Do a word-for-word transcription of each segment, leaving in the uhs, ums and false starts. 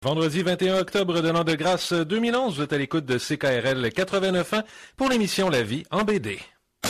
Vendredi vingt et un octobre de l'an de grâce deux mille onze, vous êtes à l'écoute de C K R L quatre-vingt-neuf ans pour l'émission La Vie en B D.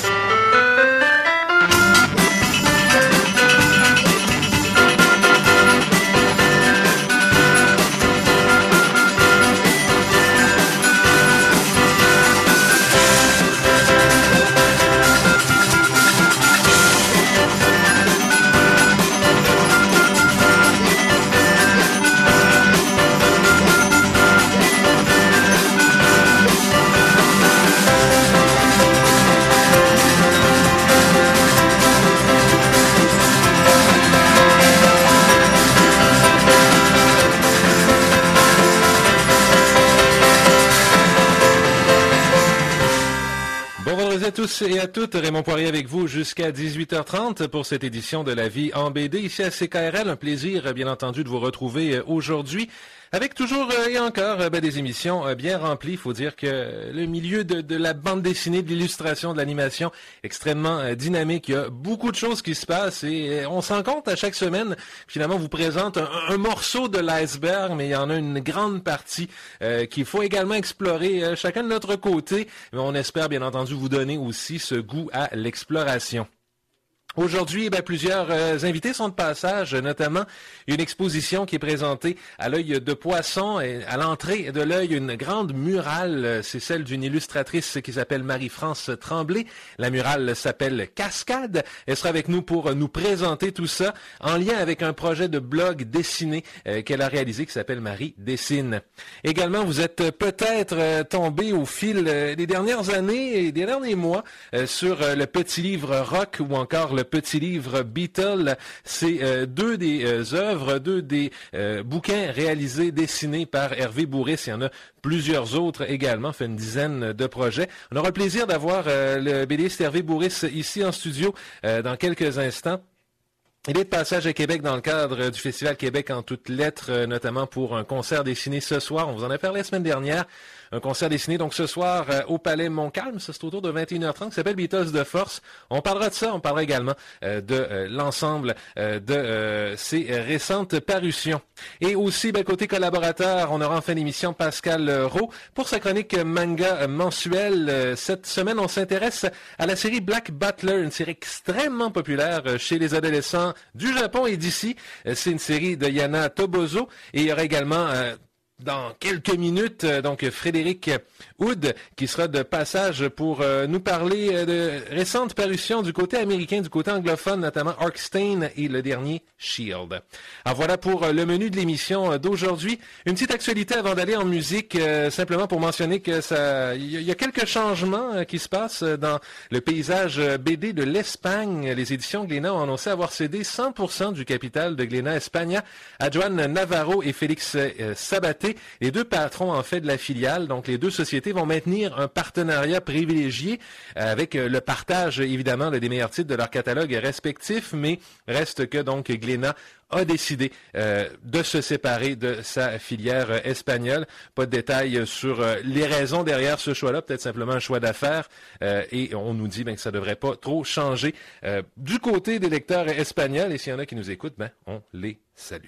Bonjour à tous et à toutes, Raymond Poirier avec vous jusqu'à dix-huit heures trente pour cette édition de La Vie en B D. Ici à C K R L, un plaisir bien entendu de vous retrouver aujourd'hui avec toujours et encore ben, des émissions bien remplies. Il faut dire que le milieu de, de la bande dessinée, de l'illustration, de l'animation, extrêmement dynamique. Il y a beaucoup de choses qui se passent et on s'en compte à chaque semaine. Finalement, on vous présente un, un morceau de l'iceberg, mais il y en a une grande partie euh, qu'il faut également explorer euh, chacun de notre côté. Mais on espère bien entendu vous donner aussi ce goût à l'exploration. Aujourd'hui, ben, plusieurs euh, invités sont de passage, notamment une exposition qui est présentée à l'œil de Poisson et à l'entrée de l'œil une grande murale. C'est celle d'une illustratrice qui s'appelle Marie-France Tremblay. La murale s'appelle Cascade. Elle sera avec nous pour nous présenter tout ça en lien avec un projet de blog dessiné euh, qu'elle a réalisé qui s'appelle Marie Dessine. Également, vous êtes peut-être euh, tombé au fil euh, des dernières années et des derniers mois euh, sur euh, le petit livre rock ou encore le Le petit livre Beatle. C'est euh, deux des euh, œuvres, deux des euh, bouquins réalisés, dessinés par Hervé Bourris. Il y en a plusieurs autres également, fait une dizaine de projets. On aura le plaisir d'avoir euh, le BDiste Hervé Bourris ici en studio euh, dans quelques instants. Il est de passage à Québec dans le cadre du Festival Québec en toutes lettres, notamment pour un concert dessiné ce soir. On vous en a parlé la semaine dernière. Un concert dessiné donc ce soir euh, au Palais Montcalm, ça c'est autour de vingt et une heures trente, qui s'appelle Beatles de Force. On parlera de ça, on parlera également euh, de euh, l'ensemble euh, de euh, ces récentes parutions. Et aussi, ben, côté collaborateur, on aura en fin d'émission Pascal Rowe pour sa chronique manga mensuelle. Euh, cette semaine, on s'intéresse à la série Black Butler, une série extrêmement populaire euh, chez les adolescents du Japon et d'ici. Euh, c'est une série de Yana Toboso et il y aura également... Euh, dans quelques minutes, donc Frédéric Hood, qui sera de passage pour euh, nous parler de récentes parutions du côté américain, du côté anglophone, notamment Arkstein et le dernier Shield. Alors voilà pour le menu de l'émission d'aujourd'hui. Une petite actualité avant d'aller en musique, euh, simplement pour mentionner que ça, il y, y a quelques changements euh, qui se passent dans le paysage B D de l'Espagne. Les éditions Glénat ont annoncé avoir cédé cent pour cent du capital de Glénat España à Joan Navarro et Félix euh, Sabaté. Les deux patrons, en fait, de la filiale, donc les deux sociétés vont maintenir un partenariat privilégié avec le partage, évidemment, des meilleurs titres de leur catalogue respectif, mais reste que, donc, Glénat a décidé euh, de se séparer de sa filière euh, espagnole. Pas de détails sur euh, les raisons derrière ce choix-là, peut-être simplement un choix d'affaires, euh, et on nous dit ben, que ça ne devrait pas trop changer. Euh, du côté des lecteurs espagnols, et s'il y en a qui nous écoutent, ben, on les salue.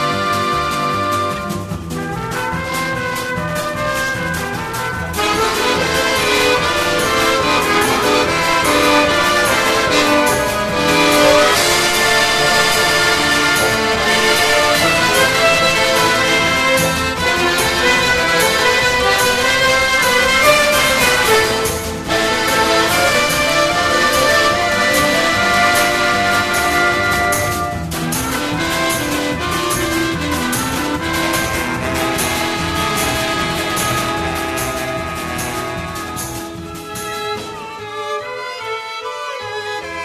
Thank you.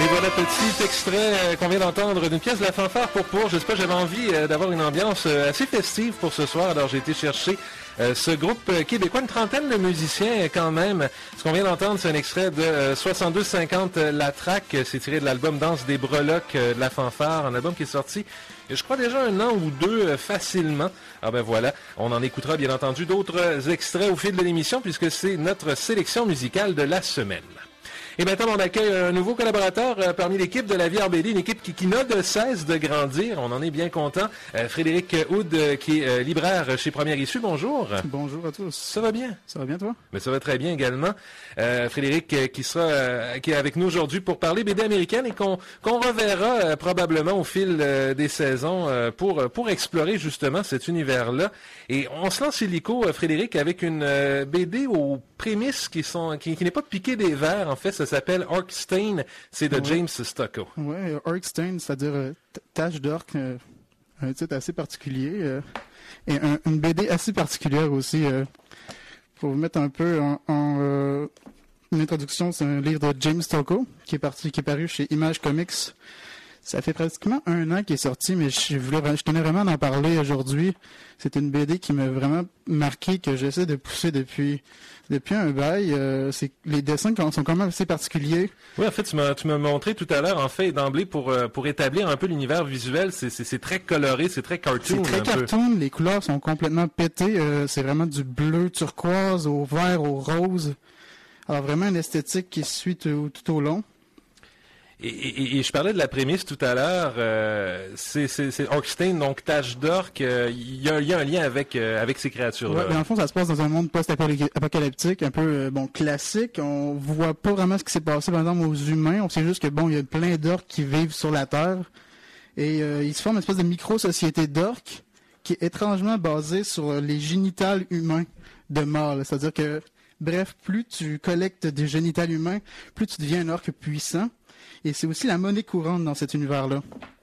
Et voilà, petit extrait qu'on vient d'entendre d'une pièce de la fanfare pour pour. Je sais pas, j'avais envie d'avoir une ambiance assez festive pour ce soir, alors j'ai été chercher euh, ce groupe québécois, une trentaine de musiciens quand même. Ce qu'on vient d'entendre, c'est un extrait de euh, soixante-deux cinquante La Traque. C'est tiré de l'album Danse des breloques euh, de la fanfare, un album qui est sorti, je crois, déjà un an ou deux euh, facilement. Ah ben voilà, on en écoutera bien entendu d'autres extraits au fil de l'émission puisque c'est notre sélection musicale de la semaine. Et maintenant, on accueille un nouveau collaborateur euh, parmi l'équipe de la vie R B D, une équipe qui, qui n'a de cesse de grandir. On en est bien content. Euh, Frédéric Houd, euh, qui est euh, libraire chez Première Issue. Bonjour. Bonjour à tous. Ça va bien? Ça va bien, toi? Mais ça va très bien également. Euh, Frédéric, euh, qui sera euh, qui est avec nous aujourd'hui pour parler B D américaine et qu'on qu'on reverra euh, probablement au fil euh, des saisons euh, pour pour explorer justement cet univers-là. Et on se lance illico, euh, Frédéric, avec une euh, B D aux prémices qui sont qui, qui n'est pas piqué des vers. En fait, ça s'appelle Orcstain. C'est de ouais. James Stocco. Oui, Orcstain, c'est-à-dire euh, tache d'orque, euh, un titre assez particulier. Euh, et un, une B D assez particulière aussi. Euh, pour vous mettre un peu en, en euh, une introduction, c'est un livre de James Stocco qui est parti, qui est paru chez Image Comics. Ça fait pratiquement un an qu'il est sorti, mais je, voulais, je tenais vraiment d'en parler aujourd'hui. C'est une B D qui m'a vraiment marqué, que j'essaie de pousser depuis depuis un bail. Euh, c'est, les dessins sont quand même assez particuliers. Oui, en fait, tu m'as, tu m'as montré tout à l'heure, en fait, d'emblée, pour pour établir un peu l'univers visuel. C'est, c'est, c'est très coloré, c'est très cartoon. C'est très cartoon, peu. Les couleurs sont complètement pétées. Euh, c'est vraiment du bleu turquoise au vert, au rose. Alors vraiment une esthétique qui suit tout, tout au long. Et, et, et je parlais de la prémisse tout à l'heure, euh, c'est, c'est, c'est Orcstain, donc tache d'orque, il euh, y, y a un lien avec euh, avec ces créatures-là. Ouais, mais en fond, ça se passe dans un monde post-apocalyptique, un peu euh, bon classique. On voit pas vraiment ce qui s'est passé, par exemple, aux humains. On sait juste que bon, il y a plein d'orques qui vivent sur la Terre. Et euh, il se forme une espèce de micro-société d'orques qui est étrangement basée sur les génitales humains de mâles. C'est-à-dire que, bref, plus tu collectes des génitales humains, plus tu deviens un orque puissant. Et c'est aussi la monnaie courante dans cet univers-là.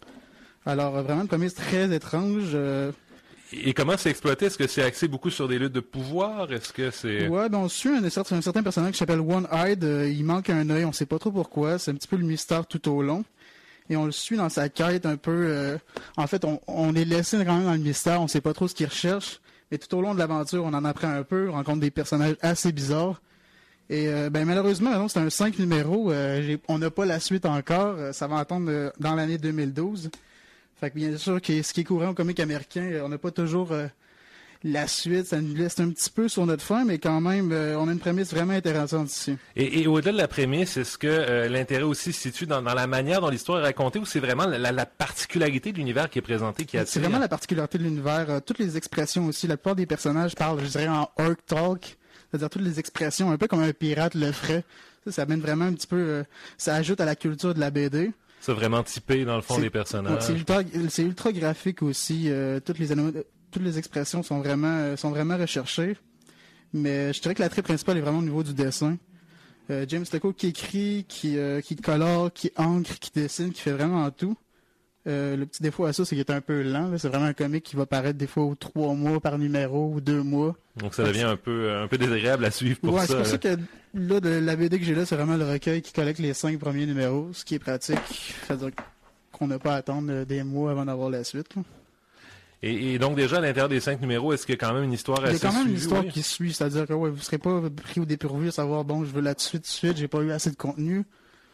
Alors, vraiment, une prémisse très étrange. Euh... Et comment c'est exploité? Est-ce que c'est axé beaucoup sur des luttes de pouvoir? Est-ce que c'est... Ouais, ben on suit un, un certain personnage qui s'appelle One-Eyed. Euh, il manque un œil, on sait pas trop pourquoi. C'est un petit peu le mystère tout au long. Et on le suit dans sa quête un peu... Euh... En fait, on, on est laissé quand même dans le mystère. On sait pas trop ce qu'il recherche. Mais tout au long de l'aventure, on en apprend un peu. On rencontre des personnages assez bizarres. Et euh, ben malheureusement, non, c'est un cinq numéros. Euh, j'ai, on n'a pas la suite encore. Euh, ça va attendre euh, dans l'année deux mille douze. Fait que bien sûr, que, ce qui est courant au comique américain, euh, on n'a pas toujours euh, la suite. Ça nous laisse un petit peu sur notre fin, mais quand même, euh, on a une prémisse vraiment intéressante ici. Et, et au-delà de la prémisse, est-ce que euh, l'intérêt aussi se situe dans, dans la manière dont l'histoire est racontée, ou c'est vraiment la, la particularité de l'univers qui est présenté qui attire? C'est vraiment la particularité de l'univers. Euh, toutes les expressions aussi. La plupart des personnages parlent, je dirais, en orc talk. C'est-à-dire toutes les expressions, un peu comme un pirate le ferait. Ça, ça amène vraiment un petit peu... Euh, ça ajoute à la culture de la B D. C'est vraiment typé, dans le fond, c'est, des personnages. C'est ultra, c'est ultra graphique aussi. Euh, toutes, les, toutes les expressions sont vraiment, euh, sont vraiment recherchées. Mais je dirais que l'attrait principal est vraiment au niveau du dessin. Euh, James Stocco qui écrit, qui, euh, qui colore, qui encre, qui dessine, qui fait vraiment tout. Euh, le petit défaut à ça, c'est qu'il est un peu lent. Là. C'est vraiment un comic qui va paraître des fois aux trois mois par numéro ou deux mois. Donc ça devient un peu un peu désagréable à suivre pour ouais, ça. C'est pour ça que là, de, la B D que j'ai là, c'est vraiment le recueil qui collecte les cinq premiers numéros, ce qui est pratique. C'est-à-dire qu'on n'a pas à attendre des mois avant d'avoir la suite. Là. Et, et donc déjà à l'intérieur des cinq numéros, est-ce qu'il y a quand même une histoire assez suivie? Il y a quand même suivie, une histoire oui? qui suit, c'est-à-dire que ouais, vous ne serez pas pris au dépourvu à savoir, bon, je veux la suite, suite, j'ai pas eu assez de contenu.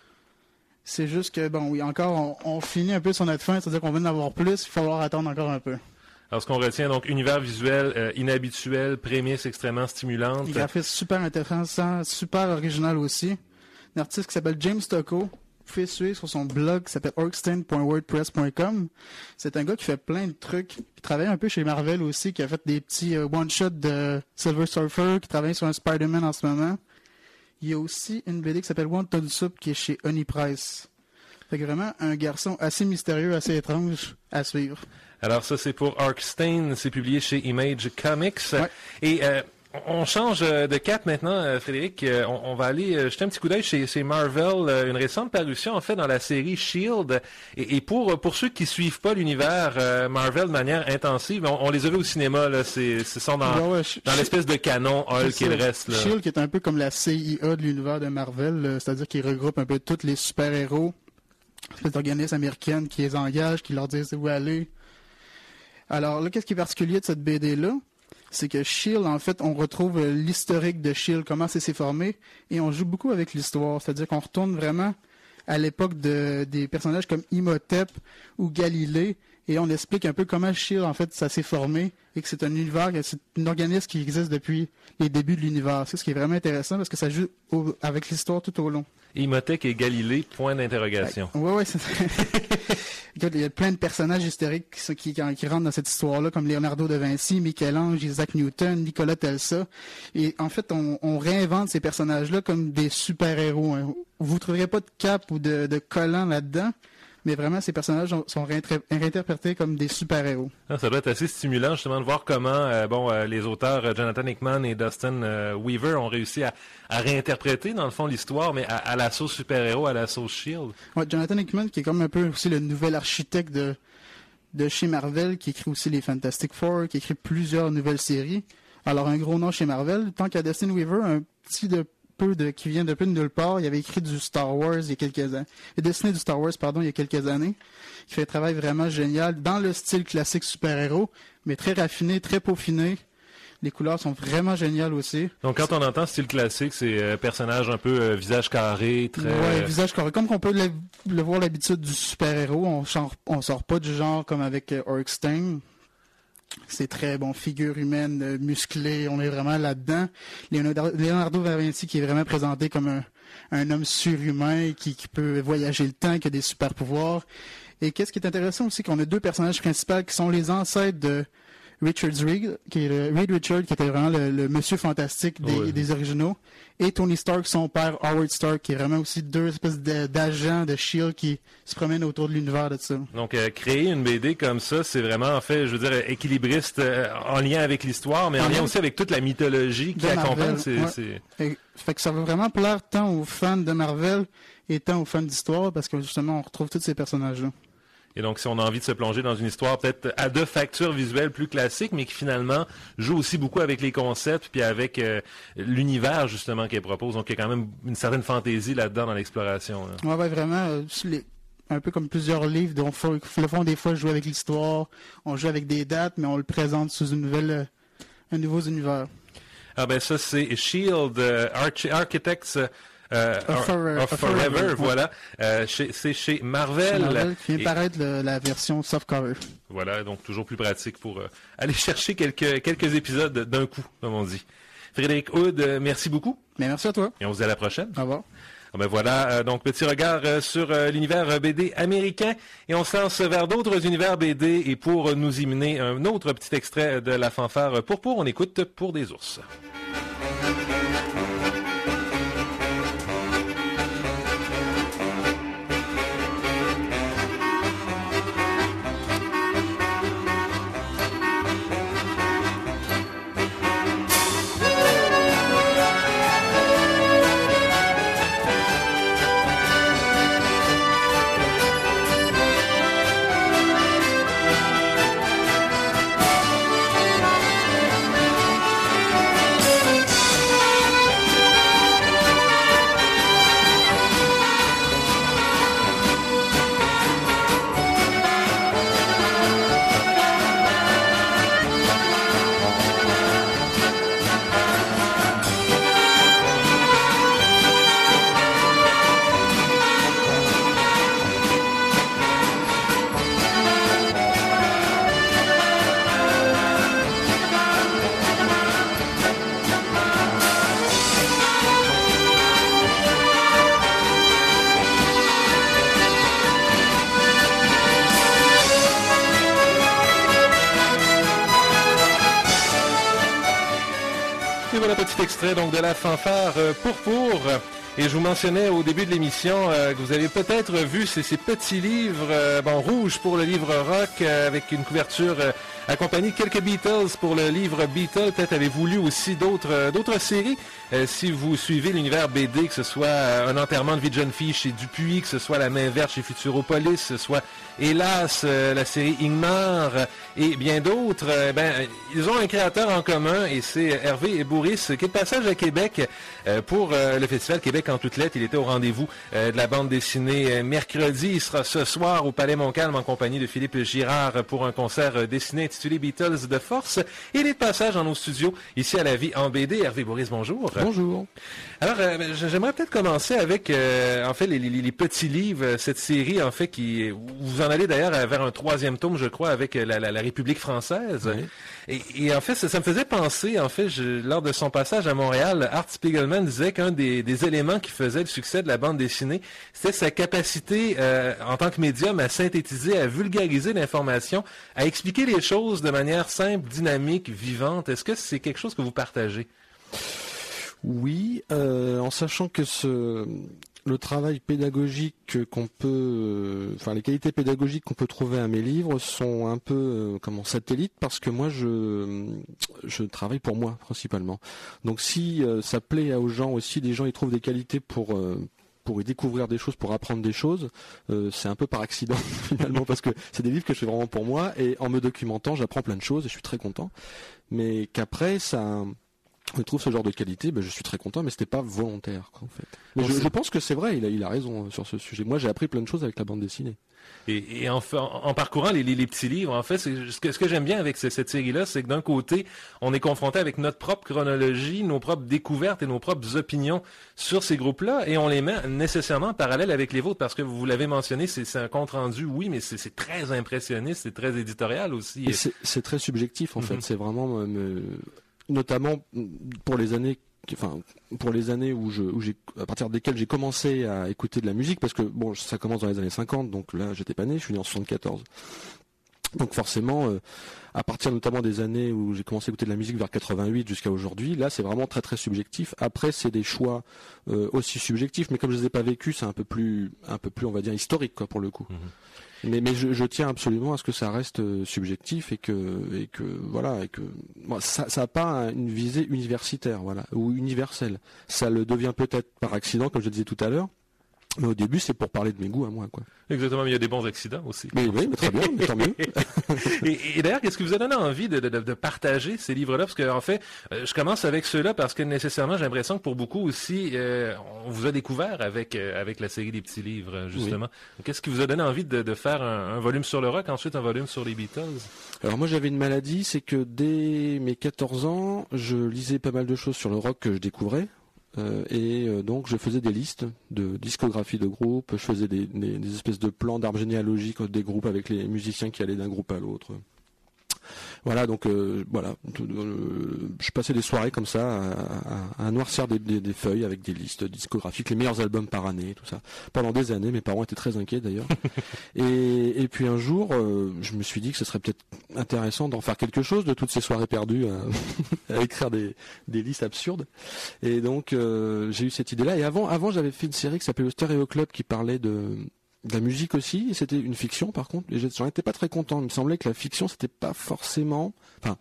C'est juste que, bon, oui, encore, on, on finit un peu sur notre fin, c'est-à-dire qu'on veut en avoir plus, il va falloir attendre encore un peu. Alors, ce qu'on retient, donc, univers visuel euh, inhabituel, prémisse extrêmement stimulante. Les graphismes super intéressants, super original aussi. Un artiste qui s'appelle James Stocco. Vous pouvez suivre sur son blog qui s'appelle orcstain point wordpress point com. C'est un gars qui fait plein de trucs. Il travaille un peu chez Marvel aussi, qui a fait des petits euh, one-shots de Silver Surfer, qui travaille sur un Spider-Man en ce moment. Il y a aussi une B D qui s'appelle One Ton Soup qui est chez Honey Price. Fait que vraiment un garçon assez mystérieux, assez étrange à suivre. Alors ça, c'est pour Orcstain, c'est publié chez Image Comics. Ouais. Et euh, on change de cap maintenant, Frédéric. On, on va aller jeter un petit coup d'œil chez, chez Marvel, une récente parution en fait dans la série Shield. Et, et pour pour ceux qui suivent pas l'univers euh, Marvel de manière intensive, on, on les a vus au cinéma là. C'est ce sont dans ouais, ouais, dans l'espèce de canon Hulk et le reste. Là. Shield qui est un peu comme la C I A de l'univers de Marvel, c'est-à-dire qu'il regroupe un peu tous les super-héros espèce d'organisme américaine qui les engage, qui leur dit où aller. Alors là, qu'est-ce qui est particulier de cette B D-là? C'est que S H I E L D, en fait, on retrouve l'historique de S H I E L D, comment ça s'est formé, et on joue beaucoup avec l'histoire. C'est-à-dire qu'on retourne vraiment à l'époque de, des personnages comme Imhotep ou Galilée, et on explique un peu comment S H I E L D, en fait, ça s'est formé, et que c'est un univers, c'est un organisme qui existe depuis les débuts de l'univers. C'est ce qui est vraiment intéressant, parce que ça joue au, avec l'histoire tout au long. Imhotep et Galilée, point d'interrogation. Oui, oui, c'est Écoute, il y a plein de personnages historiques qui, qui, qui rentrent dans cette histoire-là, comme Leonardo da Vinci, Michel-Ange, Isaac Newton, Nikola Tesla. Et en fait, on, on réinvente ces personnages-là comme des super-héros. Hein. Vous ne trouverez pas de cap ou de, de collant là-dedans, mais vraiment, ces personnages sont réinterprétés comme des super-héros. Ah, ça doit être assez stimulant, justement, de voir comment euh, bon, euh, les auteurs euh, Jonathan Hickman et Dustin euh, Weaver ont réussi à, à réinterpréter, dans le fond, l'histoire, mais à, à la sauce super-héros, à la sauce S H I E L D. Ouais, Jonathan Hickman, qui est comme un peu aussi le nouvel architecte de, de chez Marvel, qui écrit aussi les Fantastic Four, qui écrit plusieurs nouvelles séries. Alors, un gros nom chez Marvel. Tant qu'à Dustin Weaver, un petit de peu de, qui vient de peu de nulle part. Il avait écrit du Star Wars il y a quelques années. Il a dessiné du Star Wars, pardon, il y a quelques années. Il fait un travail vraiment génial dans le style classique super-héros, mais très raffiné, très peaufiné. Les couleurs sont vraiment géniales aussi. Donc, quand on entend style classique, c'est euh, personnage un peu euh, visage carré, très... Ouais, visage carré. Comme qu'on peut le, le voir l'habitude du super-héros, on sort, on sort pas du genre comme avec euh, Orkstein. C'est très bon, figure humaine, euh, musclée, on est vraiment là-dedans. Leonardo, Leonardo da Vinci qui est vraiment présenté comme un, un homme surhumain qui, qui peut voyager le temps, qui a des super pouvoirs. Et qu'est-ce qui est intéressant aussi, qu'on a deux personnages principaux qui sont les ancêtres de Richard Reed, qui est le, Reed Richard, qui était vraiment le, le monsieur fantastique des, oui. des originaux, et Tony Stark, son père, Howard Stark, qui est vraiment aussi deux espèces de, d'agents de S H I E L D qui se promènent autour de l'univers de ça. Donc, euh, créer une B D comme ça, c'est vraiment, en fait, je veux dire, équilibriste euh, en lien avec l'histoire, mais en, en lien aussi avec toute la mythologie qui accompagne. C'est, ouais. c'est... Et, fait que ça va vraiment plaire tant aux fans de Marvel et tant aux fans d'histoire, parce que justement, on retrouve tous ces personnages-là. Et donc, si on a envie de se plonger dans une histoire peut-être à deux factures visuelles plus classiques, mais qui finalement joue aussi beaucoup avec les concepts puis avec euh, l'univers justement qu'elle propose. Donc, il y a quand même une certaine fantaisie là-dedans dans l'exploration. Là. Ouais, ouais, vraiment. Euh, les... Un peu comme plusieurs livres dont faut, le fond des fois joue avec l'histoire, on joue avec des dates, mais on le présente sous une nouvelle, euh, un nouveau univers. Ah ben ça, c'est S H I E L D, euh, Arch- Architects... Euh, of Forever, of Forever, Forever voilà. Euh, chez, c'est chez Marvel. Chez Marvel qui vient et... paraître le, la version softcover. Voilà, donc toujours plus pratique pour euh, aller chercher quelques, quelques épisodes d'un coup, comme on dit. Frédéric Hood, euh, merci beaucoup. Mais merci à toi. Et on se dit à la prochaine. Au revoir. Ah ben voilà, euh, donc petit regard euh, sur euh, l'univers B D américain et on se lance vers d'autres univers B D et pour nous y mener un autre petit extrait de la fanfare Pourpour, on écoute Pour des ours. Extrait donc de la fanfare euh, Pourpour. Et je vous mentionnais au début de l'émission euh, que vous avez peut-être vu ces, ces petits livres euh, bon, rouges pour le livre rock euh, avec une couverture euh, accompagnée de quelques Beatles pour le livre Beatles. Peut-être avez-vous lu aussi d'autres, euh, d'autres séries. Euh, si vous suivez l'univers B D, que ce soit euh, Un enterrement de vie de jeune fille chez Dupuis, que ce soit La main verte chez Futuropolis, que ce soit Hélas, euh, la série Ingmar euh, et bien d'autres, euh, ben, ils ont un créateur en commun et c'est Hervé Bourris qui est de passage à Québec euh, pour euh, le Festival Québec en toutes lettres. Il était au rendez-vous euh, de la bande dessinée euh, mercredi. Il sera ce soir au Palais Montcalm en compagnie de Philippe Girard pour un concert euh, dessiné intitulé Beatles de force. Il est de passage dans nos studios ici à La Vie en B D. Hervé Boris, bonjour. Bonjour. Alors, euh, j'aimerais peut-être commencer avec, euh, en fait, les, les, les petits livres, cette série, en fait, qui vous en allez d'ailleurs vers un troisième tome, je crois, avec la, la, la République française. Oui. Et, et en fait, ça, ça me faisait penser, en fait, je, lors de son passage à Montréal, Art Spiegelman disait qu'un des, des éléments qui faisait le succès de la bande dessinée, c'était sa capacité, euh, en tant que médium, à synthétiser, à vulgariser l'information, à expliquer les choses de manière simple, dynamique, vivante. Est-ce que c'est quelque chose que vous partagez? Oui, euh, en sachant que ce, le travail pédagogique qu'on peut, euh, enfin les qualités pédagogiques qu'on peut trouver à mes livres sont un peu euh, comment satellites parce que moi je je travaille pour moi principalement. Donc si euh, ça plaît aux gens aussi, les gens y trouvent des qualités pour euh, pour y découvrir des choses, pour apprendre des choses, euh, c'est un peu par accident finalement parce que c'est des livres que je fais vraiment pour moi et en me documentant j'apprends plein de choses et je suis très content. Mais qu'après ça on trouve ce genre de qualité, ben je suis très content, mais c'était pas volontaire, quoi, en fait. Mais je, je pense que c'est vrai, il a, il a raison sur ce sujet. Moi, j'ai appris plein de choses avec la bande dessinée. Et, et en, en parcourant les, les, les petits livres, en fait, c'est, ce que, ce que j'aime bien avec ce, cette série-là, c'est que d'un côté, on est confronté avec notre propre chronologie, nos propres découvertes et nos propres opinions sur ces groupes-là, et on les met nécessairement en parallèle avec les vôtres, parce que vous l'avez mentionné, c'est, c'est un compte-rendu, oui, mais c'est, c'est très impressionniste, c'est très éditorial aussi. Et c'est, c'est très subjectif, en mm-hmm. fait. C'est vraiment... Euh, notamment pour les années enfin pour les années où je où j'ai à partir desquelles j'ai commencé à écouter de la musique parce que bon ça commence dans les années cinquante donc là j'étais pas né, je suis né en soixante-quatorze. Donc forcément euh, à partir notamment des années où j'ai commencé à écouter de la musique vers quatre-vingt-huit jusqu'à aujourd'hui, là c'est vraiment très très subjectif. Après c'est des choix euh, aussi subjectifs mais comme je les ai pas vécus, c'est un peu plus un peu plus on va dire historique quoi pour le coup. Mmh. Mais, mais je, je tiens absolument à ce que ça reste euh, subjectif et que et que voilà et que bon, ça ça a pas une visée universitaire voilà ou universelle. Ça le devient peut-être par accident comme je le disais tout à l'heure. Mais au début, c'est pour parler de mes goûts à moi, quoi. Exactement, mais il y a des bons accidents aussi. Mais oui, mais très bien, mais tant mieux. et, et d'ailleurs, qu'est-ce qui vous a donné envie de, de, de partager ces livres-là? Parce que en fait, euh, je commence avec ceux-là parce que nécessairement, j'ai l'impression que pour beaucoup aussi, euh, on vous a découvert avec euh, avec la série des petits livres, justement. Oui. Qu'est-ce qui vous a donné envie de, de faire un, un volume sur le rock, ensuite un volume sur les Beatles? Alors moi, j'avais une maladie, c'est que dès mes quatorze ans, je lisais pas mal de choses sur le rock que je découvrais. Euh, et euh, donc je faisais des listes de discographie de groupes, je faisais des, des, des espèces de plans d'arbres généalogiques des groupes avec les musiciens qui allaient d'un groupe à l'autre. Voilà, donc euh, voilà, euh, je passais des soirées comme ça à, à, à noircir des, des, des feuilles avec des listes discographiques, les meilleurs albums par année, tout ça. Pendant des années, mes parents étaient très inquiets d'ailleurs. et, et puis un jour, euh, je me suis dit que ce serait peut-être intéressant d'en faire quelque chose de toutes ces soirées perdues à, à écrire des, des listes absurdes. Et donc euh, j'ai eu cette idée-là. Et avant, avant j'avais fait une série qui s'appelait le Stéréo Club qui parlait de de la musique aussi, et c'était une fiction par contre, et j'en étais pas très content. Il me semblait que la fiction c'était pas forcément, enfin,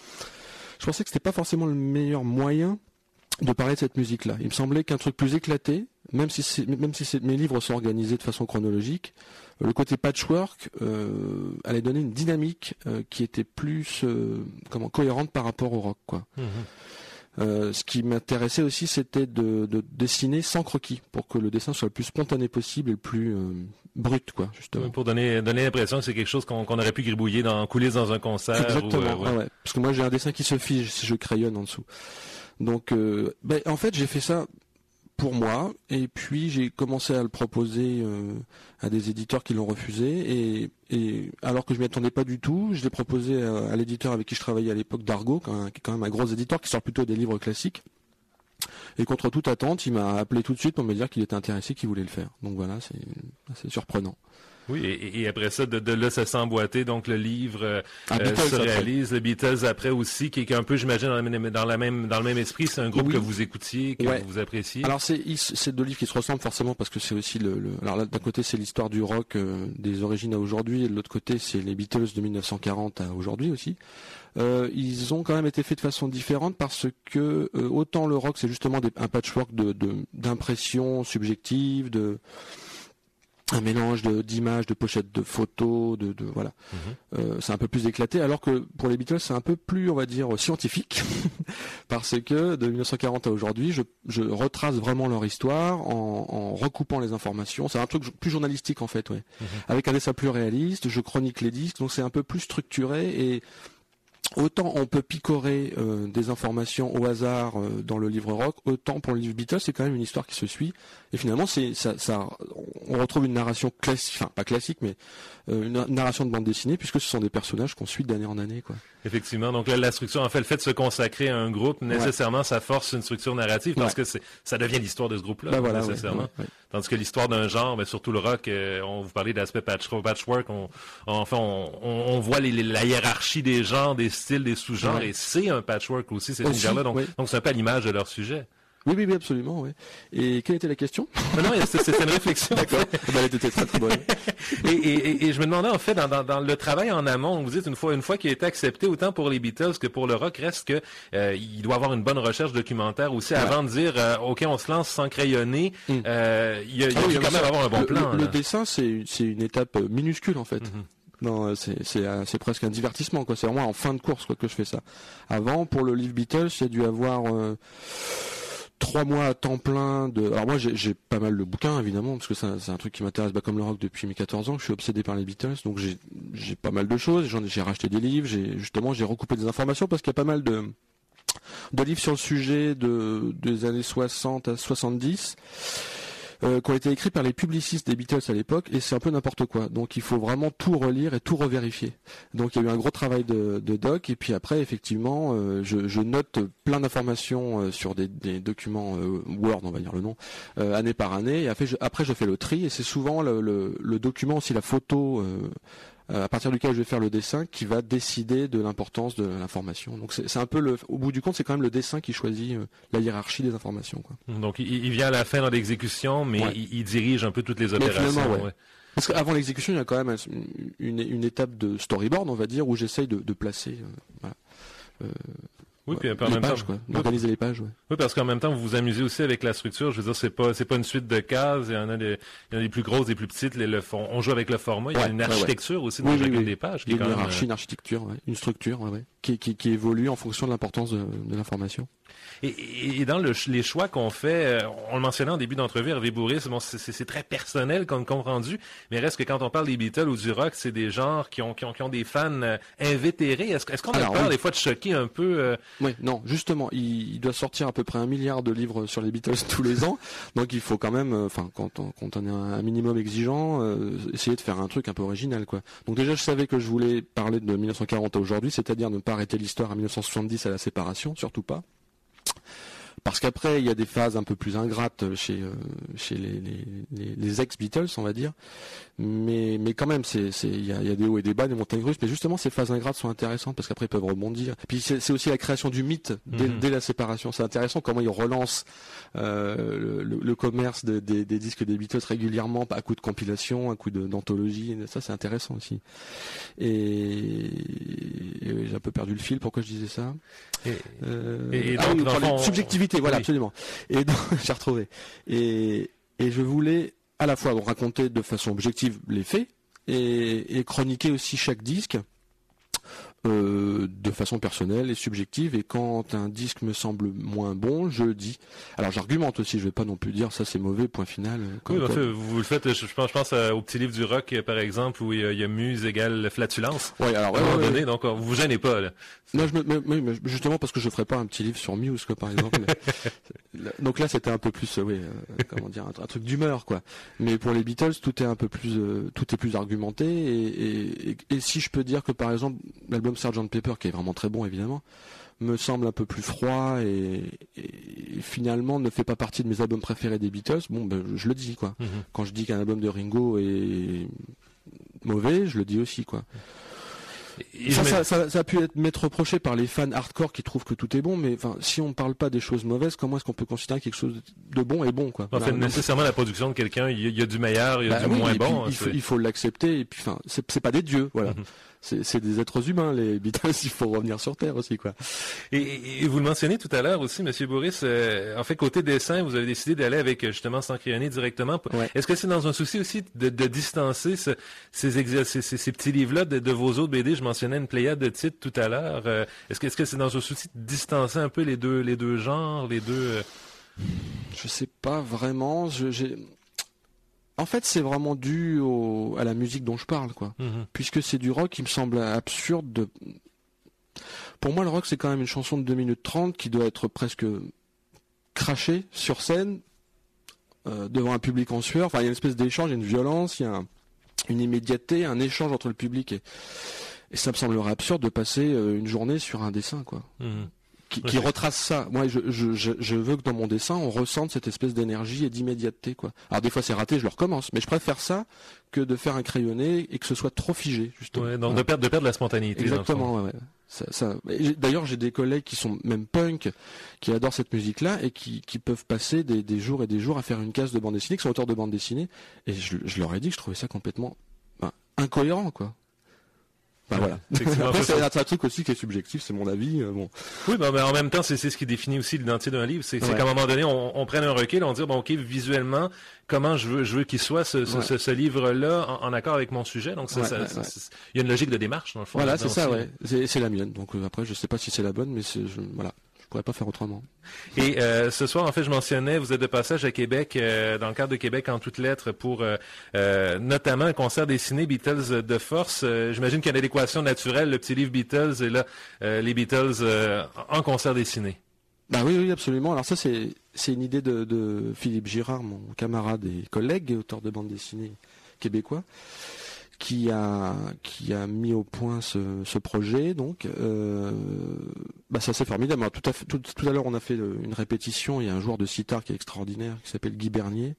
je pensais que c'était pas forcément le meilleur moyen de parler de cette musique-là. Il me semblait qu'un truc plus éclaté, même si c'est, même si c'est, mes livres sont organisés de façon chronologique, le côté patchwork euh, allait donner une dynamique euh, qui était plus, euh, comment, cohérente par rapport au rock, quoi. Mmh. Euh, ce qui m'intéressait aussi, c'était de, de dessiner sans croquis, pour que le dessin soit le plus spontané possible et le plus euh, brut, quoi, justement. Pour donner, donner l'impression que c'est quelque chose qu'on, qu'on aurait pu gribouiller dans coulisses dans un concert. Exactement. Ou, euh, ouais. Ouais. Parce que moi, j'ai un dessin qui se fige si je crayonne en dessous. Donc, euh, ben, en fait, j'ai fait ça pour moi, et puis j'ai commencé à le proposer euh, à des éditeurs qui l'ont refusé, et, et alors que je m'y attendais pas du tout, je l'ai proposé à, à l'éditeur avec qui je travaillais à l'époque, Dargaud, qui est quand même un gros éditeur qui sort plutôt des livres classiques. Et contre toute attente, il m'a appelé tout de suite pour me dire qu'il était intéressé, qu'il voulait le faire. Donc voilà, c'est assez surprenant. Oui, et, et après ça, de, de là, ça s'est emboîté, donc le livre euh, ah, euh, se réalise, le Beatles après aussi, qui est un peu, j'imagine, dans, la, dans, la même, dans le même esprit, c'est un groupe oui. que vous écoutiez, que ouais. vous appréciez. Alors c'est, c'est deux livres qui se ressemblent forcément, parce que c'est aussi le... le alors là, d'un côté, c'est l'histoire du rock euh, des origines à aujourd'hui, et de l'autre côté, c'est les Beatles de mille neuf cent quarante à aujourd'hui aussi. Euh, ils ont quand même été faits de façon différente, parce que euh, autant le rock, c'est justement des, un patchwork de, de, d'impressions subjectives, de... un mélange de, d'images, de pochettes de photos, de, de voilà. Mm-hmm. Euh, c'est un peu plus éclaté, alors que pour les Beatles, c'est un peu plus, on va dire, scientifique, parce que de mille neuf cent quarante à aujourd'hui, je, je retrace vraiment leur histoire en, en recoupant les informations. C'est un truc plus journalistique en fait, ouais. Mm-hmm. Avec un dessin plus réaliste, je chronique les disques, donc c'est un peu plus structuré et autant on peut picorer euh, des informations au hasard euh, dans le livre rock, autant pour le livre Beatles, c'est quand même une histoire qui se suit. Et finalement, c'est ça, ça on retrouve une narration classique, enfin pas classique, mais euh, une narration de bande dessinée, puisque ce sont des personnages qu'on suit d'année en année, quoi. Effectivement. Donc là, la structure, en fait, le fait de se consacrer à un groupe, nécessairement, ouais. ça force une structure narrative parce ouais. que c'est, ça devient l'histoire de ce groupe-là, ben voilà, nécessairement. Ouais, ouais, ouais. Tandis que l'histoire d'un genre, ben, surtout le rock, euh, on vous parlait d'aspect patch, patchwork, on, enfin, on, on, on voit les, les, la hiérarchie des genres, des styles, des sous-genres, ouais. et c'est un patchwork aussi, cet univers-là. Donc, ouais. donc c'est un peu à l'image de leur sujet. Oui, oui, oui, absolument, oui. Et quelle était la question? Non, non, c'était une réflexion. D'accord. Elle était très, très bonne. et, et, et je me demandais, en fait, dans, dans, dans le travail en amont, vous dites une fois, une fois qu'il a été accepté, autant pour les Beatles que pour le rock, reste que, euh, il doit avoir une bonne recherche documentaire aussi, ouais. avant de dire, euh, OK, on se lance sans crayonner, mm. euh, il y a, il y a ah oui, quand même avoir un bon le, plan. Le, le dessin, c'est, c'est une étape minuscule, en fait. Mm-hmm. Non, c'est, c'est, c'est presque un divertissement, quoi. C'est vraiment en fin de course, quoi, que je fais ça. Avant, pour le livre Beatles, j'ai dû avoir, euh, trois mois à temps plein de. Alors moi j'ai, j'ai pas mal de bouquins évidemment parce que ça, c'est un truc qui m'intéresse bah, comme le rock depuis mes quatorze ans. Je suis obsédé par les Beatles, donc j'ai, j'ai pas mal de choses. J'en ai, j'ai racheté des livres, j'ai justement j'ai recoupé des informations parce qu'il y a pas mal de de livres sur le sujet de des années soixante à soixante-dix. Euh, qui ont été écrits par les publicistes des Beatles à l'époque, et c'est un peu n'importe quoi. Donc il faut vraiment tout relire et tout revérifier. Donc il y a eu un gros travail de, de doc, et puis après effectivement, euh, je, je note plein d'informations euh, sur des, des documents euh, Word, on va dire le nom, euh, année par année. Et après je, après je fais le tri, et c'est souvent le, le, le document aussi la photo. Euh, à partir duquel je vais faire le dessin qui va décider de l'importance de l'information. Donc c'est, c'est un peu le, au bout du compte, c'est quand même le dessin qui choisit euh, la hiérarchie des informations, quoi. Donc il, il vient à la fin dans l'exécution, mais ouais. il, il dirige un peu toutes les opérations. Ouais. Ouais. Parce qu'avant l'exécution, il y a quand même une, une étape de storyboard, on va dire, où j'essaye de, de placer. Euh, voilà. Euh, Oui, puis en les même pages, temps, quoi. D'organiser les pages, ouais. Oui, parce qu'en même temps, vous vous amusez aussi avec la structure. Je veux dire, c'est pas, c'est pas une suite de cases. Il y en a des, il y en a des plus grosses, des plus petites. Les, le fond, on joue avec le format. Il y a ouais, une architecture ouais, ouais. aussi dans oui, chacune oui, oui. des pages. Il y a une hiérarchie, une architecture, ouais. Une structure, ouais, ouais. Qui, qui, qui évolue en fonction de l'importance de, de l'information. Et, et dans le, les choix qu'on fait, on le mentionnait en début d'entrevue, Hervé Bourris, bon, c'est, c'est, c'est très personnel comme compte rendu, mais reste que quand on parle des Beatles ou du rock, c'est des genres qui ont, qui ont, qui ont des fans invétérés. Est-ce, est-ce qu'on a Alors, peur oui. des fois de choquer un peu euh... Oui, non, justement, il, il doit sortir à peu près un milliard de livres sur les Beatles tous les ans, donc il faut quand même, enfin, quand on, quand on est un minimum exigeant, euh, essayer de faire un truc un peu original, quoi. Donc déjà, je savais que je voulais parler de mille neuf cent quarante à aujourd'hui, c'est-à-dire ne pas arrêter l'histoire à mille neuf cent soixante-dix à la séparation, surtout pas. Parce qu'après, il y a des phases un peu plus ingrates chez euh, chez les, les, les, les ex-Beatles, on va dire. Mais mais quand même, c'est c'est il y a, y a des hauts et des bas, des montagnes russes. Mais justement, ces phases ingrates sont intéressantes parce qu'après ils peuvent rebondir. Puis c'est, c'est aussi la création du mythe dès, mmh. dès la séparation. C'est intéressant comment ils relancent euh, le, le commerce de, des, des disques des Beatles régulièrement à coup de compilation, à coup de, d'anthologie. Ça, c'est intéressant aussi. Et, et j'ai un peu perdu le fil. Pourquoi je disais ça et, euh, et, et ah, donc, oui, on... subjectivité. Voilà, oui. absolument. Et donc, j'ai retrouvé. Et, et je voulais à la fois raconter de façon objective les faits et, et chroniquer aussi chaque disque euh, de façon personnelle et subjective. Et quand un disque me semble moins bon, je le dis. Alors j'argumente aussi, je vais pas non plus dire ça c'est mauvais, point final. Oui, bah, fait, vous le faites, je pense, je pense au petit livre du rock, par exemple, où il y a, il y a muse égale flatulence. Oui, alors à un moment ouais, donné, ouais. donc vous vous gênez pas, là. Non, je me, mais, mais justement parce que je ferais pas un petit livre sur Muse, quoi, par exemple. mais, donc là, c'était un peu plus, euh, oui, euh, comment dire, un, un truc d'humeur, quoi. Mais pour les Beatles, tout est un peu plus, euh, tout est plus argumenté. Et, et, et, et si je peux dire que, par exemple, l'album sergent Pepper, qui est vraiment très bon, évidemment, me semble un peu plus froid et, et finalement ne fait pas partie de mes albums préférés des Beatles. Bon, ben, je le dis, quoi. Mm-hmm. Quand je dis qu'un album de Ringo est mauvais, je le dis aussi, quoi. Ça, ça, ça, ça a pu être m'être reproché par les fans hardcore qui trouvent que tout est bon, mais enfin, si on ne parle pas des choses mauvaises, comment est-ce qu'on peut considérer quelque chose de bon est bon, quoi. En fait, voilà, nécessairement, la production de quelqu'un, il y, y a du meilleur, il y a bah, du oui, moins et puis, bon. Il faut, il faut l'accepter. Et puis, enfin, c'est, c'est pas des dieux, voilà. Mm-hmm. C'est, c'est des êtres humains, les Beatles. Il faut revenir sur Terre aussi, quoi. Et, et, et vous le mentionnez tout à l'heure aussi, Monsieur Bourris. Euh, en fait, côté dessin, vous avez décidé d'aller avec justement sans crayonner directement. Ouais. Est-ce que c'est dans un souci aussi de, de distancer ce, ces, exercices, ces, ces petits livres-là de, de vos autres B D? Je mentionnais une pléiade de titres tout à l'heure. Euh, est-ce que, est-ce que c'est dans un souci de distancer un peu les deux, les deux genres, les deux? Euh... Je sais pas vraiment. Je, j'ai... En fait, c'est vraiment dû au, à la musique dont je parle, quoi. Mm-hmm. Puisque c'est du rock, il me semble absurde de... Pour moi, le rock, c'est quand même une chanson de deux minutes trente qui doit être presque crachée sur scène, euh, devant un public en sueur. Enfin, il y a une espèce d'échange, il y a une violence, il y a un, une immédiateté, un échange entre le public et... Et ça me semblerait absurde de passer euh, une journée sur un dessin, quoi. Mm-hmm. Qui, qui retrace ça. Moi, je, je, je, je veux que dans mon dessin, on ressente cette espèce d'énergie et d'immédiateté, quoi. Alors des fois, c'est raté, je le recommence, mais je préfère ça que de faire un crayonné et que ce soit trop figé, justement. Ouais, donc voilà. de perdre, de perdre la spontanéité. Exactement. Ouais, ouais. Ça, ça... D'ailleurs, j'ai des collègues qui sont même punk, qui adorent cette musique-là et qui, qui peuvent passer des, des jours et des jours à faire une case de bande dessinée, qui sont auteurs de bande dessinée, et je, je leur ai dit que je trouvais ça complètement ben, incohérent, quoi. Ben voilà. Après, c'est un truc aussi qui est subjectif, c'est mon avis. Euh, bon. Oui, ben, ben, en même temps, c'est, c'est ce qui définit aussi l'identité d'un livre. C'est, c'est ouais. qu'à un moment donné, on, on prenne un recul, on dit bon, ok, visuellement, comment je veux, je veux qu'il soit ce, ce, ouais. ce, ce livre-là en, en accord avec mon sujet. Donc, ça, ouais, ça, ouais, ça, ouais. ça, il y a une logique de démarche dans le fond. Voilà, c'est ça, aussi. Ouais. C'est, c'est la mienne. Donc euh, après, je sais pas si c'est la bonne, mais c'est, je, voilà. Je pourrais pas faire autrement. Et euh, ce soir, en fait, je mentionnais, vous êtes de passage à Québec, euh, dans le cadre de Québec en toutes lettres, pour euh, euh, notamment un concert dessiné Beatles de force. Euh, j'imagine qu'il y a une adéquation naturelle, le petit livre Beatles, et là, euh, les Beatles euh, en concert dessiné. Bah oui, oui, absolument. Alors ça, c'est c'est une idée de, de Philippe Girard, mon camarade et collègue, auteur de bande dessinée québécois, qui a qui a mis au point ce, ce projet. Donc, euh, bah ça c'est formidable. Alors, tout à fait, tout, tout à l'heure, on a fait une répétition. Il y a un joueur de sitar qui est extraordinaire, qui s'appelle Guy Bernier.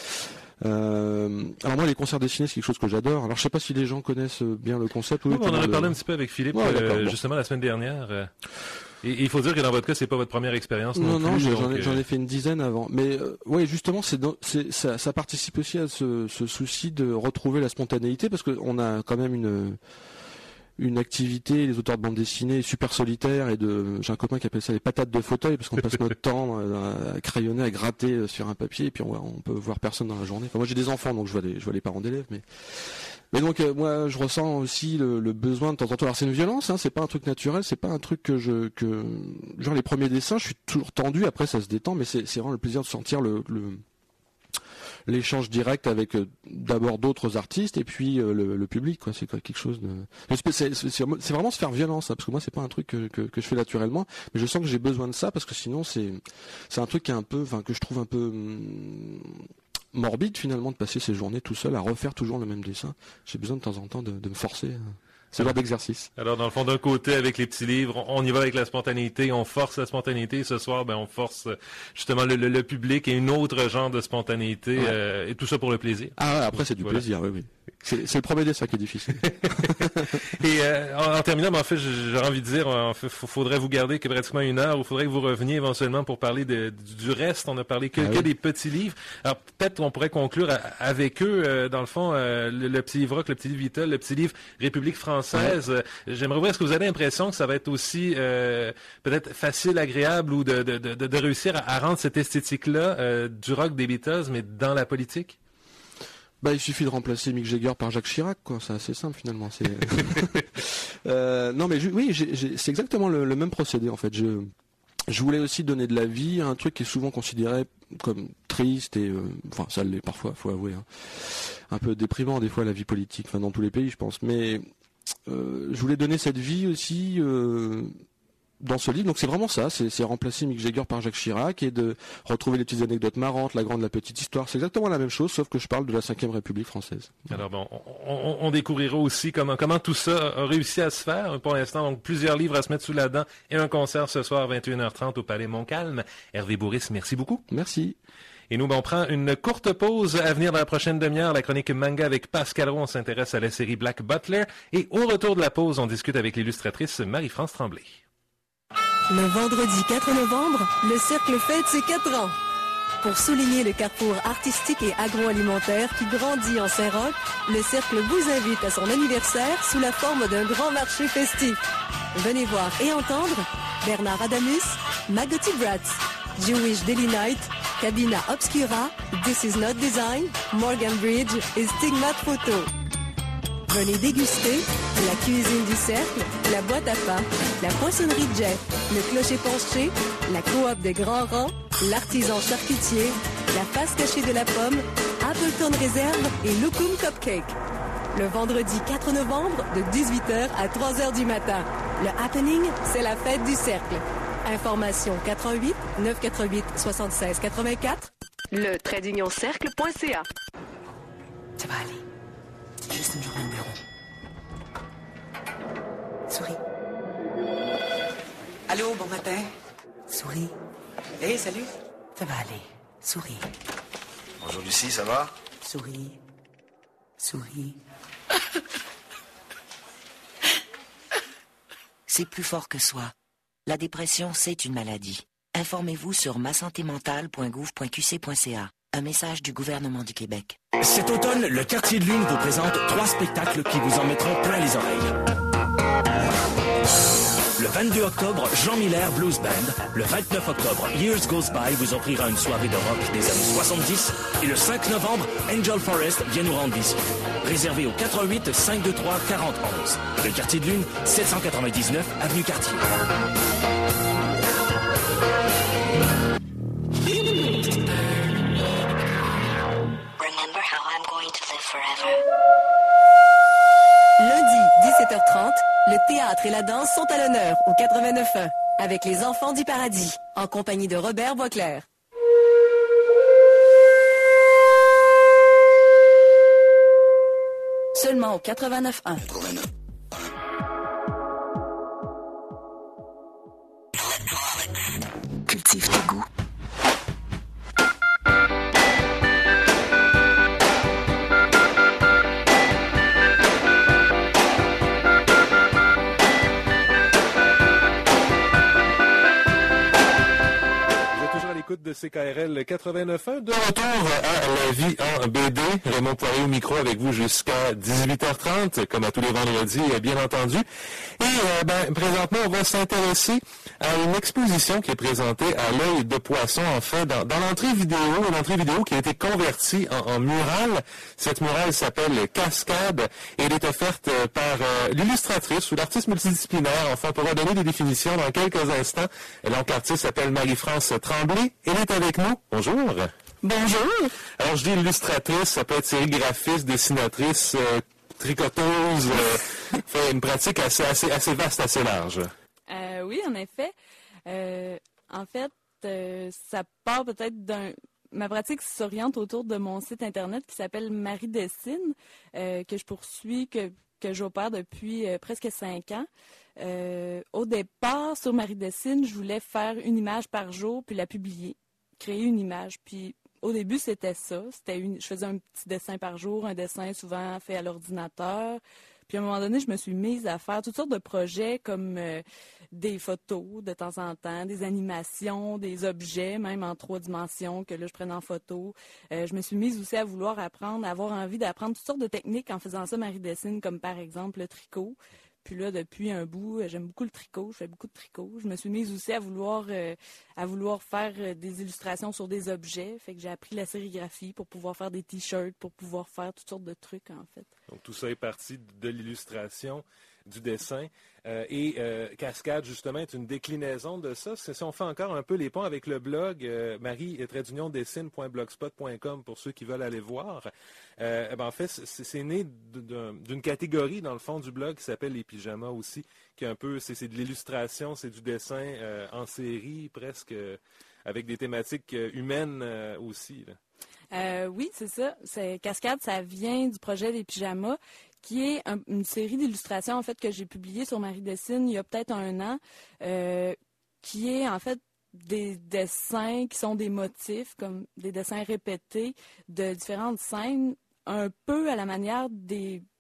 Euh, alors moi, les concerts dessinés, c'est quelque chose que j'adore. Alors je sais pas si les gens connaissent bien le concept. Oui, oui, on en a le... parlé un petit peu avec Philippe, ouais, euh, bon. justement la semaine dernière. Et il faut dire que dans votre cas, c'est pas votre première expérience non, non plus. Non, non, j'en, ai, j'en ai fait une dizaine avant. Mais euh, ouais, justement, c'est, dans, c'est ça, ça participe aussi à ce, ce souci de retrouver la spontanéité, parce qu'on a quand même une une activité, les auteurs de bande dessinée, super solitaire, et de, j'ai un copain qui appelle ça les patates de fauteuil, parce qu'on passe notre temps à crayonner, à gratter sur un papier, et puis on, on peut voir personne dans la journée. Enfin, moi j'ai des enfants, donc je vois les, je vois les parents d'élèves, mais mais donc euh, moi je ressens aussi le, le besoin de temps en temps. Alors c'est une violence, hein, c'est pas un truc naturel, c'est pas un truc que je que genre les premiers dessins, je suis toujours tendu, après ça se détend, mais c'est, c'est vraiment le plaisir de sentir le, le l'échange direct avec euh, d'abord d'autres artistes et puis euh, le, le public, quoi. C'est quoi, quelque chose de c'est, c'est, c'est, c'est vraiment se faire violence, hein, parce que moi c'est pas un truc que, que, que je fais naturellement, mais je sens que j'ai besoin de ça, parce que sinon c'est c'est un truc qui est un peu, enfin que je trouve un peu hum, morbide finalement, de passer ces journées tout seul à refaire toujours le même dessin. J'ai besoin de temps en temps de, de me forcer. Hein. C'est genre d'exercice. Alors, dans le fond, d'un côté, avec les petits livres, on y va avec la spontanéité, on force la spontanéité. Ce soir, ben, on force justement le, le, le public et une autre genre de spontanéité, ouais. euh, et tout ça pour le plaisir. Ah ouais, après, c'est du voilà. plaisir, oui, oui. C'est, c'est le premier dessin qui est difficile. Et euh, en, en terminant, ben, en fait, j'aurais envie de dire, il faudrait vous garder que pratiquement une heure, ou faudrait que vous reveniez éventuellement pour parler de, du reste. On a parlé que, ah, que oui. des petits livres. Alors, peut-être on pourrait conclure à, avec eux, euh, dans le fond, euh, le, le petit livre rock, le petit livre Beatles, le petit livre République française. Ouais. J'aimerais voir, est-ce que vous avez l'impression que ça va être aussi euh, peut-être facile, agréable, ou de, de, de, de réussir à, à rendre cette esthétique-là euh, du rock des Beatles, mais dans la politique? Bah, il suffit de remplacer Mick Jagger par Jacques Chirac, quoi. C'est assez simple finalement. C'est... euh, non, mais je, oui, j'ai, j'ai, c'est exactement le, le même procédé en fait. Je, je voulais aussi donner de la vie à un truc qui est souvent considéré comme triste et, euh, enfin, ça l'est parfois, faut avouer, hein. Un peu déprimant des fois la vie politique, enfin dans tous les pays, je pense. Mais euh, je voulais donner cette vie aussi. Euh, dans ce livre, donc c'est vraiment ça, c'est, c'est remplacer Mick Jagger par Jacques Chirac et de retrouver les petites anecdotes marrantes, la grande, la petite histoire. C'est exactement la même chose, sauf que je parle de la cinquième République française. Alors bon, on, on, on découvrira aussi comment comment tout ça a réussi à se faire. Pour l'instant, donc plusieurs livres à se mettre sous la dent et un concert ce soir à vingt et une heures trente au Palais Montcalm. Hervé Bourris, merci beaucoup. Merci. Et nous, ben, on prend une courte pause. À venir dans la prochaine demi-heure, la chronique manga avec Pascal Roux. On s'intéresse à la série Black Butler. Et au retour de la pause, on discute avec l'illustratrice Marie-France Tremblay. Le vendredi quatre novembre, le Cercle fête ses quatre ans. Pour souligner le carrefour artistique et agroalimentaire qui grandit en Saint-Roch, le Cercle vous invite à son anniversaire sous la forme d'un grand marché festif. Venez voir et entendre Bernard Adamus, Maggoty Brats, Jewish Daily Night, Cabina Obscura, This Is Not Design, Morgan Bridge et Stigmat Photo. Venez déguster la cuisine du Cercle, la boîte à pain, la poissonnerie de Jeff, le clocher penché, la coop des grands rangs, l'artisan charcutier, la face cachée de la pomme, Appleton Réserve et Loukoum Cupcake. Le vendredi quatre novembre de dix-huit heures à trois heures du matin. Le happening, c'est la fête du Cercle. Information quatre un huit neuf quatre huit soixante-seize quatre-vingt-quatre, le trait d'union cercle point c a. Ça va aller. C'est juste une journée de bureau. Souris. Allô, bon matin. Souris. Hé, hey, salut. Ça va aller. Souris. Bonjour Lucie, ça va? Souris. Souris. C'est plus fort que soi. La dépression, c'est une maladie. Informez-vous sur ma santé mentale point gouv point q c point c a. Un message du gouvernement du Québec. Cet automne, le Quartier de Lune vous présente trois spectacles qui vous en mettront plein les oreilles. Le vingt-deux octobre, Jean Miller Blues Band. Le vingt-neuf octobre, Years Goes By vous offrira une soirée de rock des années soixante-dix. Et le cinq novembre, Angel Forest vient nous rendre visite. Réservé au quatre un huit cinq deux trois quarante onze. Le Quartier de Lune, sept cent quatre-vingt-dix-neuf avenue Cartier. Remember how I'm going to live forever. Lundi, dix-sept heures trente, le théâtre et la danse sont à l'honneur au quatre-vingt-neuf un avec les Enfants du Paradis, en compagnie de Robert Boisclair. Seulement au quatre-vingt-neuf un. Cultive tes goûts. De C K R L quatre-vingt-neuf point un. De retour à La Vie en B D. Raymond Poirier au micro avec vous jusqu'à dix-huit heures trente, comme à tous les vendredis, bien entendu. Et euh, ben, présentement, on va s'intéresser à une exposition qui est présentée à l'œil de poisson, en fait, dans, dans l'entrée vidéo, l'entrée vidéo qui a été convertie en, en mural. Cette murale s'appelle Cascade et elle est offerte par euh, l'illustratrice ou l'artiste multidisciplinaire. Enfin, on pourra donner des définitions dans quelques instants. Et donc, l'artiste s'appelle Marie-France Tremblay. Elle est avec nous. Bonjour. Bonjour. Alors, je dis illustratrice, ça peut être sérigraphiste, dessinatrice, euh, tricoteuse, euh, fait une pratique assez, assez, assez vaste, assez large. Euh, oui, en effet. Euh, en fait, euh, ça part peut-être d'un... Ma pratique s'oriente autour de mon site Internet qui s'appelle Marie Dessine, euh, que je poursuis, que, que j'opère depuis euh, presque cinq ans. Euh, au départ, sur Marie Dessine, je voulais faire une image par jour, puis la publier, créer une image. Puis au début, c'était ça. C'était une, je faisais un petit dessin par jour, un dessin souvent fait à l'ordinateur. Puis à un moment donné, je me suis mise à faire toutes sortes de projets comme euh, des photos de temps en temps, des animations, des objets, même en trois dimensions que là, je prenais en photo. Euh, je me suis mise aussi à vouloir apprendre, à avoir envie d'apprendre toutes sortes de techniques en faisant ça Marie Dessine, comme par exemple le tricot. Puis là, depuis un bout, j'aime beaucoup le tricot, je fais beaucoup de tricot. Je me suis mise aussi à vouloir euh, à vouloir faire euh, des illustrations sur des objets. Fait que j'ai appris la sérigraphie pour pouvoir faire des t-shirts, pour pouvoir faire toutes sortes de trucs, en fait. Donc tout ça est parti de l'illustration, du dessin. Euh, et euh, Cascade, justement, est une déclinaison de ça. Si on fait encore un peu les ponts avec le blog euh, marie-dessine point blogspot point com pour ceux qui veulent aller voir. Euh, ben en fait, c'est, c'est né d'une catégorie, dans le fond, du blog qui s'appelle les pyjamas aussi, qui est un peu, c'est, c'est de l'illustration, c'est du dessin euh, en série, presque, euh, avec des thématiques euh, humaines euh, aussi, là. Euh, oui, c'est ça. C'est, Cascade, ça vient du projet des pyjamas, qui est un, une série d'illustrations en fait que j'ai publiée sur Marie Dessine il y a peut-être un an, euh, qui est en fait des dessins qui sont des motifs, comme des dessins répétés de différentes scènes, un peu à la manière des,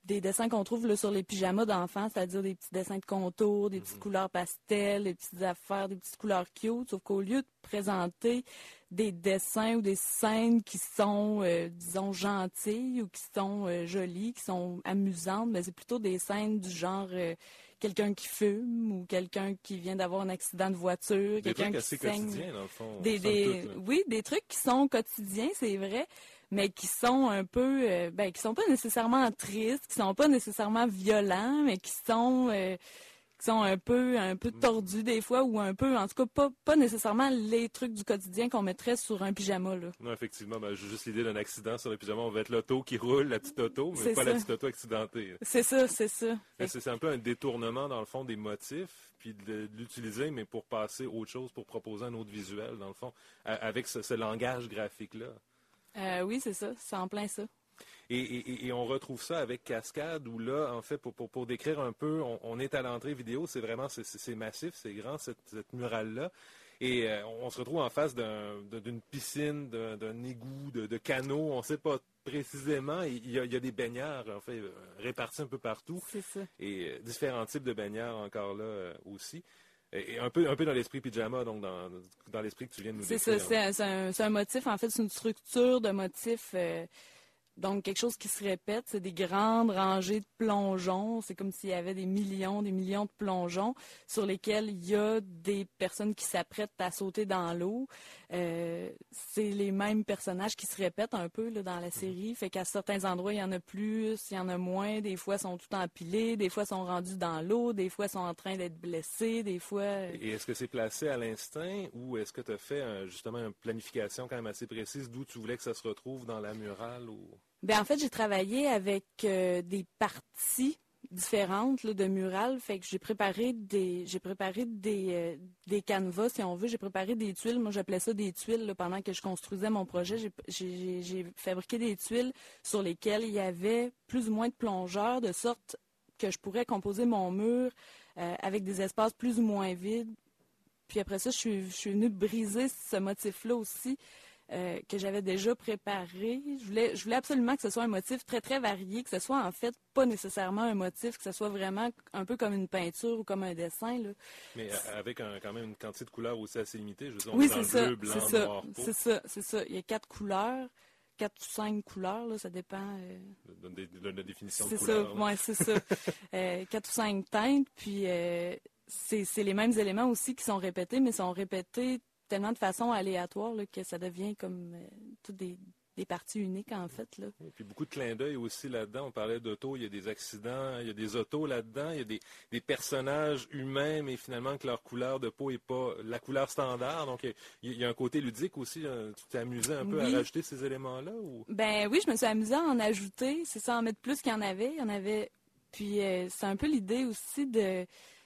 des dessins qu'on trouve là, sur les pyjamas d'enfants, c'est-à-dire des petits dessins de contours, des petites mm-hmm. couleurs pastel, des petites affaires, des petites couleurs cute, sauf qu'au lieu de présenter des dessins ou des scènes qui sont, euh, disons, gentilles ou qui sont euh, jolies, qui sont amusantes, mais c'est plutôt des scènes du genre euh, quelqu'un qui fume ou quelqu'un qui vient d'avoir un accident de voiture, des quelqu'un trucs qui assez saigne. Quotidiens, dans le fond. Des, des, toute, oui, des trucs qui sont quotidiens, c'est vrai, mais qui sont un peu, euh, ben, qui sont pas nécessairement tristes, qui sont pas nécessairement violents, mais qui sont, euh, qui sont un peu, un peu tordus des fois, ou un peu, en tout cas, pas, pas nécessairement les trucs du quotidien qu'on mettrait sur un pyjama, là. Non, effectivement, ben, j'ai juste l'idée d'un accident sur le pyjama. On va être l'auto qui roule, la petite auto, mais c'est pas ça. la petite auto accidentée. C'est ça, c'est ça. C'est, c'est un peu un détournement, dans le fond, des motifs, puis de, de l'utiliser, mais pour passer autre chose, pour proposer un autre visuel, dans le fond, avec ce, ce langage graphique-là. Euh, oui, c'est ça, c'est en plein ça. Et, et, et on retrouve ça avec Cascade, où là, en fait, pour, pour, pour décrire un peu, on, on est à l'entrée vidéo, c'est vraiment, c'est, c'est massif, c'est grand, cette, cette murale-là. Et euh, on se retrouve en face d'un, d'une piscine, d'un, d'un égout, de, de canaux, on ne sait pas précisément. Il y, a, il y a des baignards, en fait, répartis un peu partout. C'est ça. Et euh, différents types de baignards encore là euh, aussi. Et un peu, un peu dans l'esprit pyjama, donc dans, dans l'esprit que tu viens de nous c'est décrire. Ça, c'est ça, c'est un, c'est un motif, en fait, c'est une structure de motifs, euh, donc quelque chose qui se répète, c'est des grandes rangées de plongeons, c'est comme s'il y avait des millions, des millions de plongeons sur lesquels il y a des personnes qui s'apprêtent à sauter dans l'eau. Euh, c'est les mêmes personnages qui se répètent un peu là, dans la série, fait qu'à certains endroits, il y en a plus, il y en a moins, des fois, ils sont tout empilés, des fois, ils sont rendus dans l'eau, des fois, ils sont en train d'être blessés, des fois... Et est-ce que c'est placé à l'instinct ou est-ce que tu as fait un, justement une planification quand même assez précise d'où tu voulais que ça se retrouve dans la murale? Ou... Bien, en fait, j'ai travaillé avec euh, des parties différentes là, de murales, fait que j'ai préparé des j'ai préparé des, euh, des canevas, si on veut, j'ai préparé des tuiles, moi j'appelais ça des tuiles là, pendant que je construisais mon projet, j'ai, j'ai, j'ai fabriqué des tuiles sur lesquelles il y avait plus ou moins de plongeurs, de sorte que je pourrais composer mon mur euh, avec des espaces plus ou moins vides. Puis après ça, je suis, je suis venue briser ce motif-là aussi, Euh, que j'avais déjà préparé. Je voulais, je voulais absolument que ce soit un motif très, très varié, que ce soit en fait pas nécessairement un motif, que ce soit vraiment un peu comme une peinture ou comme un dessin. Là. Mais avec un, quand même une quantité de couleurs aussi assez limitée. Je veux dire, on oui, est dans c'est ça, bleu, blanc, c'est ça, noir, c'est ça, c'est ça. Il y a quatre couleurs, quatre ou cinq couleurs, là, ça dépend. Euh... De, de, de, de la définition c'est de couleur. Ça, ouais, c'est ça. euh, quatre ou cinq teintes, puis euh, c'est, c'est les mêmes éléments aussi qui sont répétés, mais sont répétés tellement de façon aléatoire là, que ça devient comme euh, toutes des, des parties uniques, en fait. Là. Et puis beaucoup de clins d'œil aussi là-dedans. On parlait d'auto, il y a des accidents, il y a des autos là-dedans, il y a des, des personnages humains, mais finalement que leur couleur de peau n'est pas la couleur standard. Donc, il y, a, il y a un côté ludique aussi. Là. Tu t'es amusé un peu oui. à rajouter ces éléments-là? Ou... Ben oui, je me suis amusée à en ajouter. C'est ça, en mettre plus qu'il y en avait. Il y en avait... Puis euh, c'est un peu l'idée aussi de...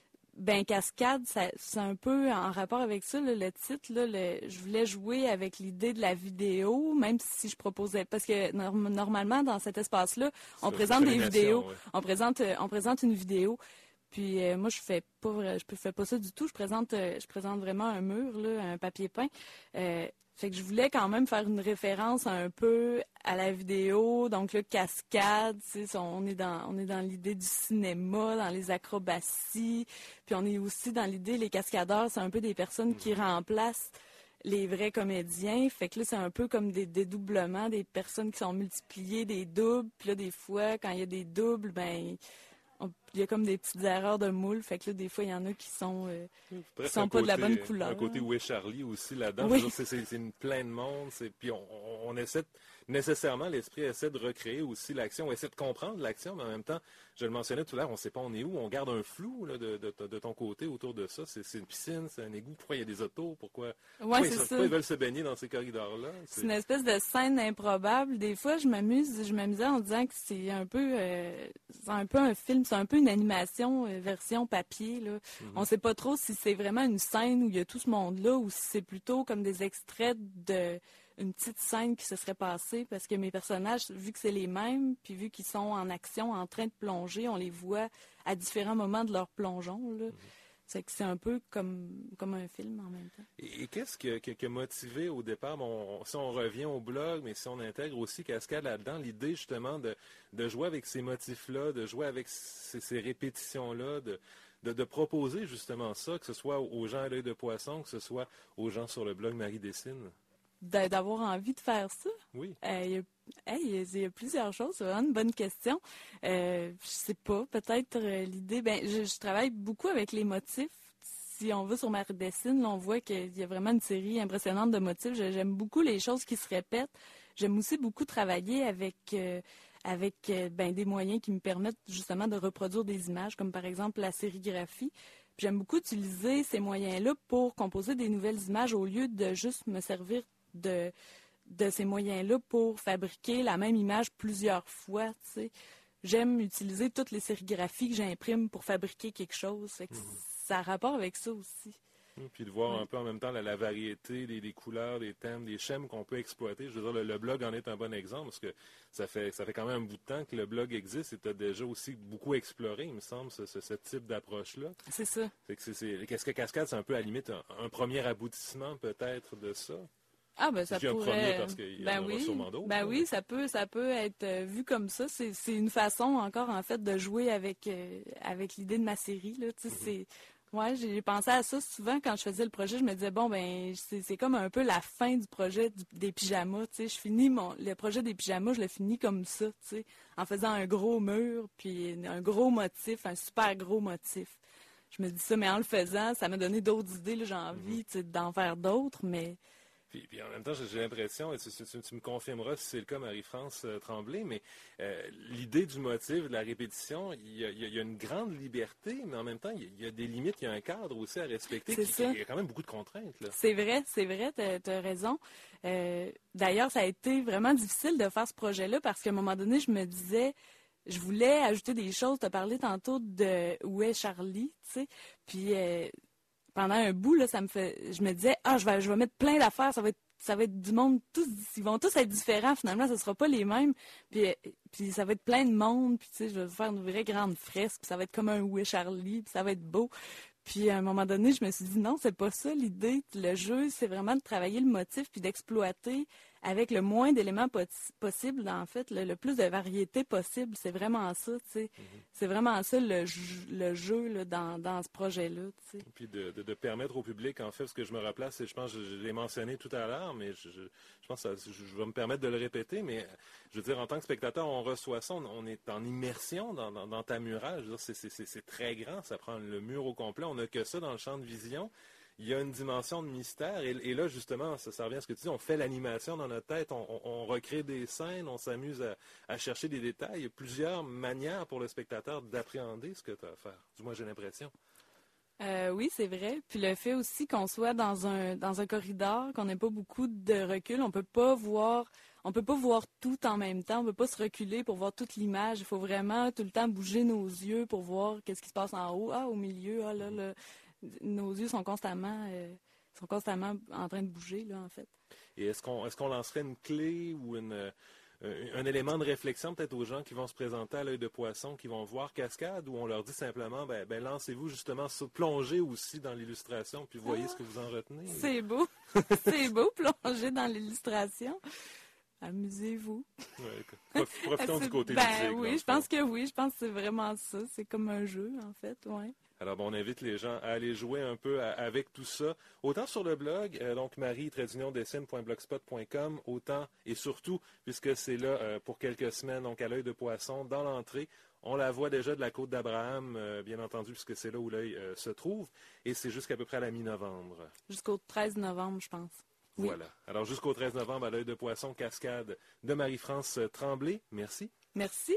Ben Cascade, ça, c'est un peu en rapport avec ça, là, le titre. Là, le, je voulais jouer avec l'idée de la vidéo, même si je proposais... Parce que norm, normalement, dans cet espace-là, on c'est présente des vidéos. Ouais. On présente on présente une vidéo. Puis euh, moi, je fais pas je fais pas ça du tout. Je présente euh, je présente vraiment un mur, là, un papier peint. Euh, Fait que je voulais quand même faire une référence un peu à la vidéo, donc le cascade, tu sais, on est dans on est dans l'idée du cinéma, dans les acrobaties, puis on est aussi dans l'idée les cascadeurs, c'est un peu des personnes qui remplacent les vrais comédiens, fait que là c'est un peu comme des dédoublements, des personnes qui sont multipliées, des doubles, puis là des fois quand il y a des doubles, ben il y a comme des petites erreurs de moule, fait que là, des fois, il y en a qui sont, euh, qui sont pas côté, de la bonne couleur. Un côté Où est Charlie aussi là-dedans. Oui. C'est, c'est, c'est une plein de monde. C'est, puis on, on, on essaie de, nécessairement, l'esprit essaie de recréer aussi l'action, on essaie de comprendre l'action, mais en même temps, je le mentionnais tout à l'heure, on ne sait pas on est où, on garde un flou là, de, de, de ton côté autour de ça. C'est, c'est une piscine, c'est un égout, pourquoi il y a des autos, pourquoi, ouais, pourquoi, c'est ils, ça. pourquoi ils veulent se baigner dans ces corridors-là. C'est, c'est une espèce de scène improbable. Des fois, je m'amuse, je m'amusais en disant que c'est un peu, euh, c'est un peu un film, c'est un peu une animation euh, version papier. Là. Mm-hmm. On ne sait pas trop si c'est vraiment une scène où il y a tout ce monde-là ou si c'est plutôt comme des extraits de une petite scène qui se serait passée parce que mes personnages, vu que c'est les mêmes, puis vu qu'ils sont en action, en train de plonger, on les voit à différents moments de leur plongeon. Là. Mm-hmm. C'est que c'est un peu comme, comme un film en même temps. Et, et qu'est-ce qui a, qui, a, qui a motivé au départ, bon, on, si on revient au blog, mais si on intègre aussi Cascade là-dedans, l'idée justement de, de jouer avec ces motifs-là, de jouer avec ces, ces répétitions-là, de, de, de proposer justement ça, que ce soit aux gens à l'œil de poisson, que ce soit aux gens sur le blog Marie Dessine? D'avoir envie de faire ça? Oui. Euh, il, y a, hey, il, y a, il y a plusieurs choses. C'est vraiment une bonne question. Euh, je sais pas. Peut-être euh, l'idée... Ben, je, je travaille beaucoup avec les motifs. Si on va sur Marie Dessine, là, on voit qu'il y a vraiment une série impressionnante de motifs. J'aime beaucoup les choses qui se répètent. J'aime aussi beaucoup travailler avec... Euh, avec euh, ben, des moyens qui me permettent justement de reproduire des images, comme par exemple la sérigraphie. Puis j'aime beaucoup utiliser ces moyens-là pour composer des nouvelles images au lieu de juste me servir de, de ces moyens-là pour fabriquer la même image plusieurs fois. T'sais. J'aime utiliser toutes les sérigraphies que j'imprime pour fabriquer quelque chose. Fait que mmh. Ça a rapport avec ça aussi. Puis de voir oui. un peu en même temps la, la variété, les, les couleurs, les thèmes, les schèmes qu'on peut exploiter. Je veux dire, le, le blog en est un bon exemple parce que ça fait ça fait quand même un bout de temps que le blog existe et tu as déjà aussi beaucoup exploré, il me semble, ce, ce, ce type d'approche-là. C'est ça. C'est que c'est, c'est, qu'est-ce que Cascade, c'est un peu à la limite un, un premier aboutissement peut-être de ça? Ah ben ça pourrait... un premier parce qu'il y ben en aura oui, sûrement d'autres. Ben là, oui, mais... ça peut, ça peut être vu comme ça. C'est, c'est une façon encore en fait de jouer avec euh, avec l'idée de ma série là. Tu sais, mm-hmm. c'est ouais, j'ai pensé à ça souvent quand je faisais le projet. Je me disais bon ben c'est, c'est comme un peu la fin du projet du, des pyjamas. Tu sais, je finis mon le projet des pyjamas, je le finis comme ça. Tu sais, en faisant un gros mur puis un gros motif, un super gros motif. Je me dis ça, mais en le faisant, ça m'a donné d'autres idées. Là, j'ai envie mm-hmm. tu sais, d'en faire d'autres, mais Puis, puis en même temps, j'ai l'impression, et tu, tu, tu me confirmeras si c'est le cas, Marie-France euh, Tremblay, mais euh, l'idée du motif, de la répétition, il y, a, il y a une grande liberté, mais en même temps, il y a, il y a des limites, il y a un cadre aussi à respecter. C'est qui, ça. Il y a quand même beaucoup de contraintes. Là. C'est vrai, c'est vrai, tu as raison. Euh, d'ailleurs, ça a été vraiment difficile de faire ce projet-là parce qu'à un moment donné, je me disais... Je voulais ajouter des choses. Tu as parlé tantôt de Où est Charlie, tu sais. Puis euh, pendant un bout, là, ça me fait. Je me disais, ah, je vais, je vais mettre plein d'affaires, ça va être, ça va être du monde, tous, ils vont tous être différents, finalement, ce sera pas les mêmes. Puis, puis ça va être plein de monde, puis tu sais, je vais faire une vraie grande fresque, puis ça va être comme un Où est Charlie, puis ça va être beau. Puis à un moment donné, je me suis dit non, c'est pas ça l'idée. Le jeu, c'est vraiment de travailler le motif puis d'exploiter avec le moins d'éléments po- possible, en fait, le, le plus de variété possible. C'est vraiment ça, tu sais. Mm-hmm. C'est vraiment ça le, le jeu là, dans, dans ce projet-là, tu sais. Puis de, de, de permettre au public, en fait, ce que je me replace, c'est, je pense, je, je l'ai mentionné tout à l'heure, mais je, je, je pense que ça, je, je vais me permettre de le répéter, mais je veux dire, en tant que spectateur, on reçoit ça, on, on est en immersion dans, dans, dans ta murale. Je veux dire, c'est, c'est, c'est, c'est très grand, ça prend le mur au complet. On n'a que ça dans le champ de vision. Il y a une dimension de mystère. Et, et là, justement, ça, ça revient à ce que tu dis, on fait l'animation dans notre tête, on, on, on recrée des scènes, on s'amuse à, à chercher des détails. Il y a plusieurs manières pour le spectateur d'appréhender ce que tu as à faire. Du moins, j'ai l'impression. Euh, oui, c'est vrai. Puis le fait aussi qu'on soit dans un dans un corridor, qu'on n'ait pas beaucoup de recul, on peut pas voir... On peut pas voir tout en même temps. On peut pas se reculer pour voir toute l'image. Il faut vraiment tout le temps bouger nos yeux pour voir qu'est-ce qui se passe en haut. Ah, au milieu, ah là, là. Nos yeux sont constamment, euh, sont constamment en train de bouger, là, en fait. Et est-ce qu'on est-ce qu'on lancerait une clé ou une, euh, un élément de réflexion peut-être aux gens qui vont se présenter à l'œil de poisson, qui vont voir Cascade, ou on leur dit simplement, ben, ben lancez-vous justement, plongez aussi dans l'illustration, puis voyez ah, ce que vous en retenez. C'est beau. C'est beau, plonger dans l'illustration. Amusez-vous. Ouais, profitons du côté ben, ludique. Oui, je pense que oui. Je pense que c'est vraiment ça. C'est comme un jeu, en fait. Ouais. Alors, bon, on invite les gens à aller jouer un peu à, avec tout ça. Autant sur le blog, euh, donc marie tiret union dessine point blogspot point com, autant et surtout, puisque c'est là euh, pour quelques semaines, donc à l'œil de poisson, dans l'entrée. On la voit déjà de la côte d'Abraham, euh, bien entendu, puisque c'est là où l'œil euh, se trouve. Et c'est jusqu'à peu près à la mi-novembre. Jusqu'au treize novembre, je pense. Oui. Voilà. Alors, jusqu'au treize novembre, à l'œil de poisson, Cascade de Marie-France Tremblay. Merci. Merci.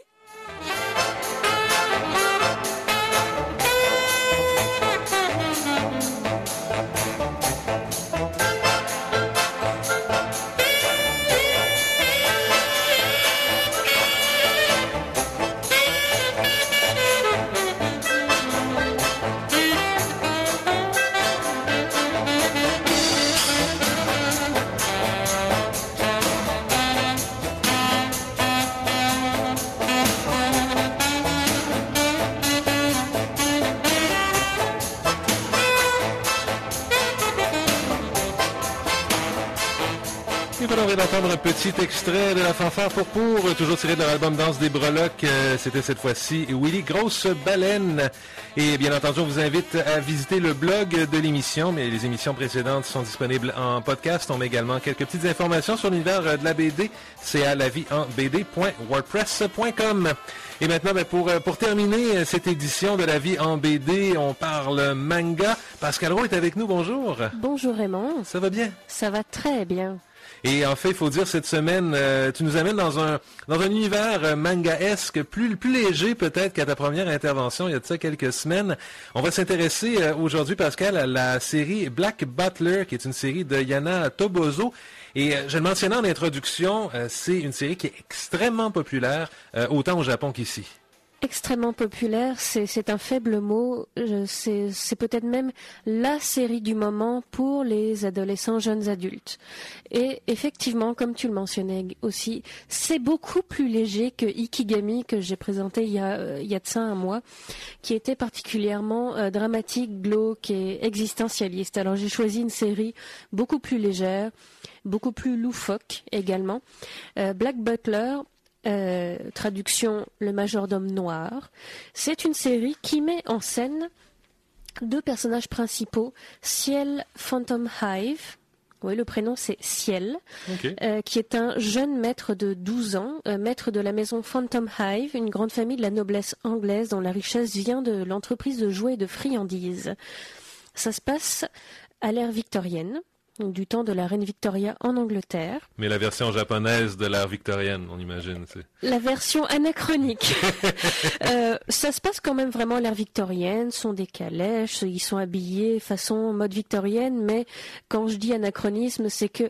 d'entendre un petit extrait de la fanfare pour pour, toujours tiré de leur album Danse des breloques. Euh, c'était cette fois-ci Willy Grosse Baleine. Et bien entendu, on vous invite à visiter le blog de l'émission, mais les émissions précédentes sont disponibles en podcast. On met également quelques petites informations sur l'univers de la B D. C'est à la vie en b d point wordpress point com. Et maintenant, ben, pour, pour terminer cette édition de La Vie en B D, on parle manga. Pascal Roux est avec nous, bonjour. Bonjour Raymond. Ça va bien? Ça va très bien. Et en fait, il faut dire, cette semaine, euh, tu nous amènes dans un dans un univers euh, mangaesque, plus plus léger peut-être qu'à ta première intervention il y a de ça quelques semaines. On va s'intéresser euh, aujourd'hui, Pascal, à la série Black Butler, qui est une série de Yana Toboso. Et euh, je le mentionnais en introduction, euh, c'est une série qui est extrêmement populaire, euh, autant au Japon qu'ici. Extrêmement populaire, c'est, c'est un faible mot, Je, c'est, c'est peut-être même la série du moment pour les adolescents, jeunes adultes. Et effectivement, comme tu le mentionnais aussi, c'est beaucoup plus léger que Ikigami, que j'ai présenté il y a, euh, il y a de ça un mois, qui était particulièrement euh, dramatique, glauque et existentialiste. Alors j'ai choisi une série beaucoup plus légère, beaucoup plus loufoque également. Euh, Black Butler, Euh, traduction Le Majordome Noir. C'est une série qui met en scène deux personnages principaux, Ciel Phantom Hive, oui le prénom c'est Ciel, okay. euh, qui est un jeune maître de douze ans, euh, maître de la maison Phantom Hive, une grande famille de la noblesse anglaise dont la richesse vient de l'entreprise de jouets et de friandises. Ça se passe à l'ère victorienne, du temps de la reine Victoria en Angleterre. Mais la version japonaise de l'ère victorienne, on imagine. C'est... La version anachronique. euh, ça se passe quand même vraiment à l'ère victorienne, sont des calèches, ils sont habillés façon mode victorienne, mais quand je dis anachronisme, c'est que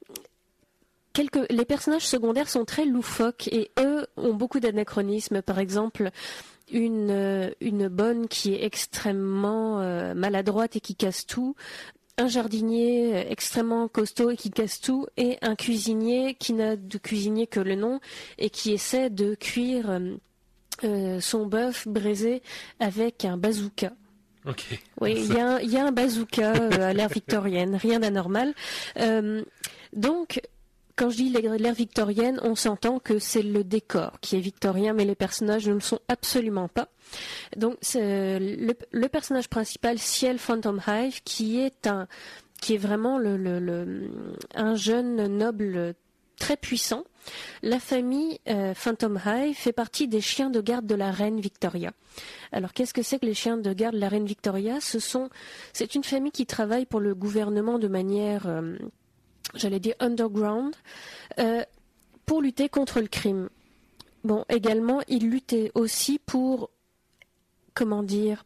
quelques... les personnages secondaires sont très loufoques et eux ont beaucoup d'anachronismes. Par exemple, une, euh, une bonne qui est extrêmement euh, maladroite et qui casse tout, un jardinier extrêmement costaud et qui casse tout, et un cuisinier qui n'a de cuisinier que le nom et qui essaie de cuire euh, son bœuf braisé avec un bazooka. Ok. Oui, il y a, y a un bazooka euh, à l'ère victorienne, rien d'anormal. Euh, donc, quand je dis l'ère victorienne, on s'entend que c'est le décor qui est victorien, mais les personnages ne le sont absolument pas. Donc, c'est le, le personnage principal, Ciel Phantom Hive, qui est un, qui est vraiment le, le, le, un jeune noble très puissant. La famille euh, Phantom Hive fait partie des chiens de garde de la reine Victoria. Alors, qu'est-ce que c'est que les chiens de garde de la reine Victoria ? Ce sont, c'est une famille qui travaille pour le gouvernement de manière, euh, j'allais dire underground, euh, pour lutter contre le crime. Bon, également, ils luttaient aussi pour, comment dire,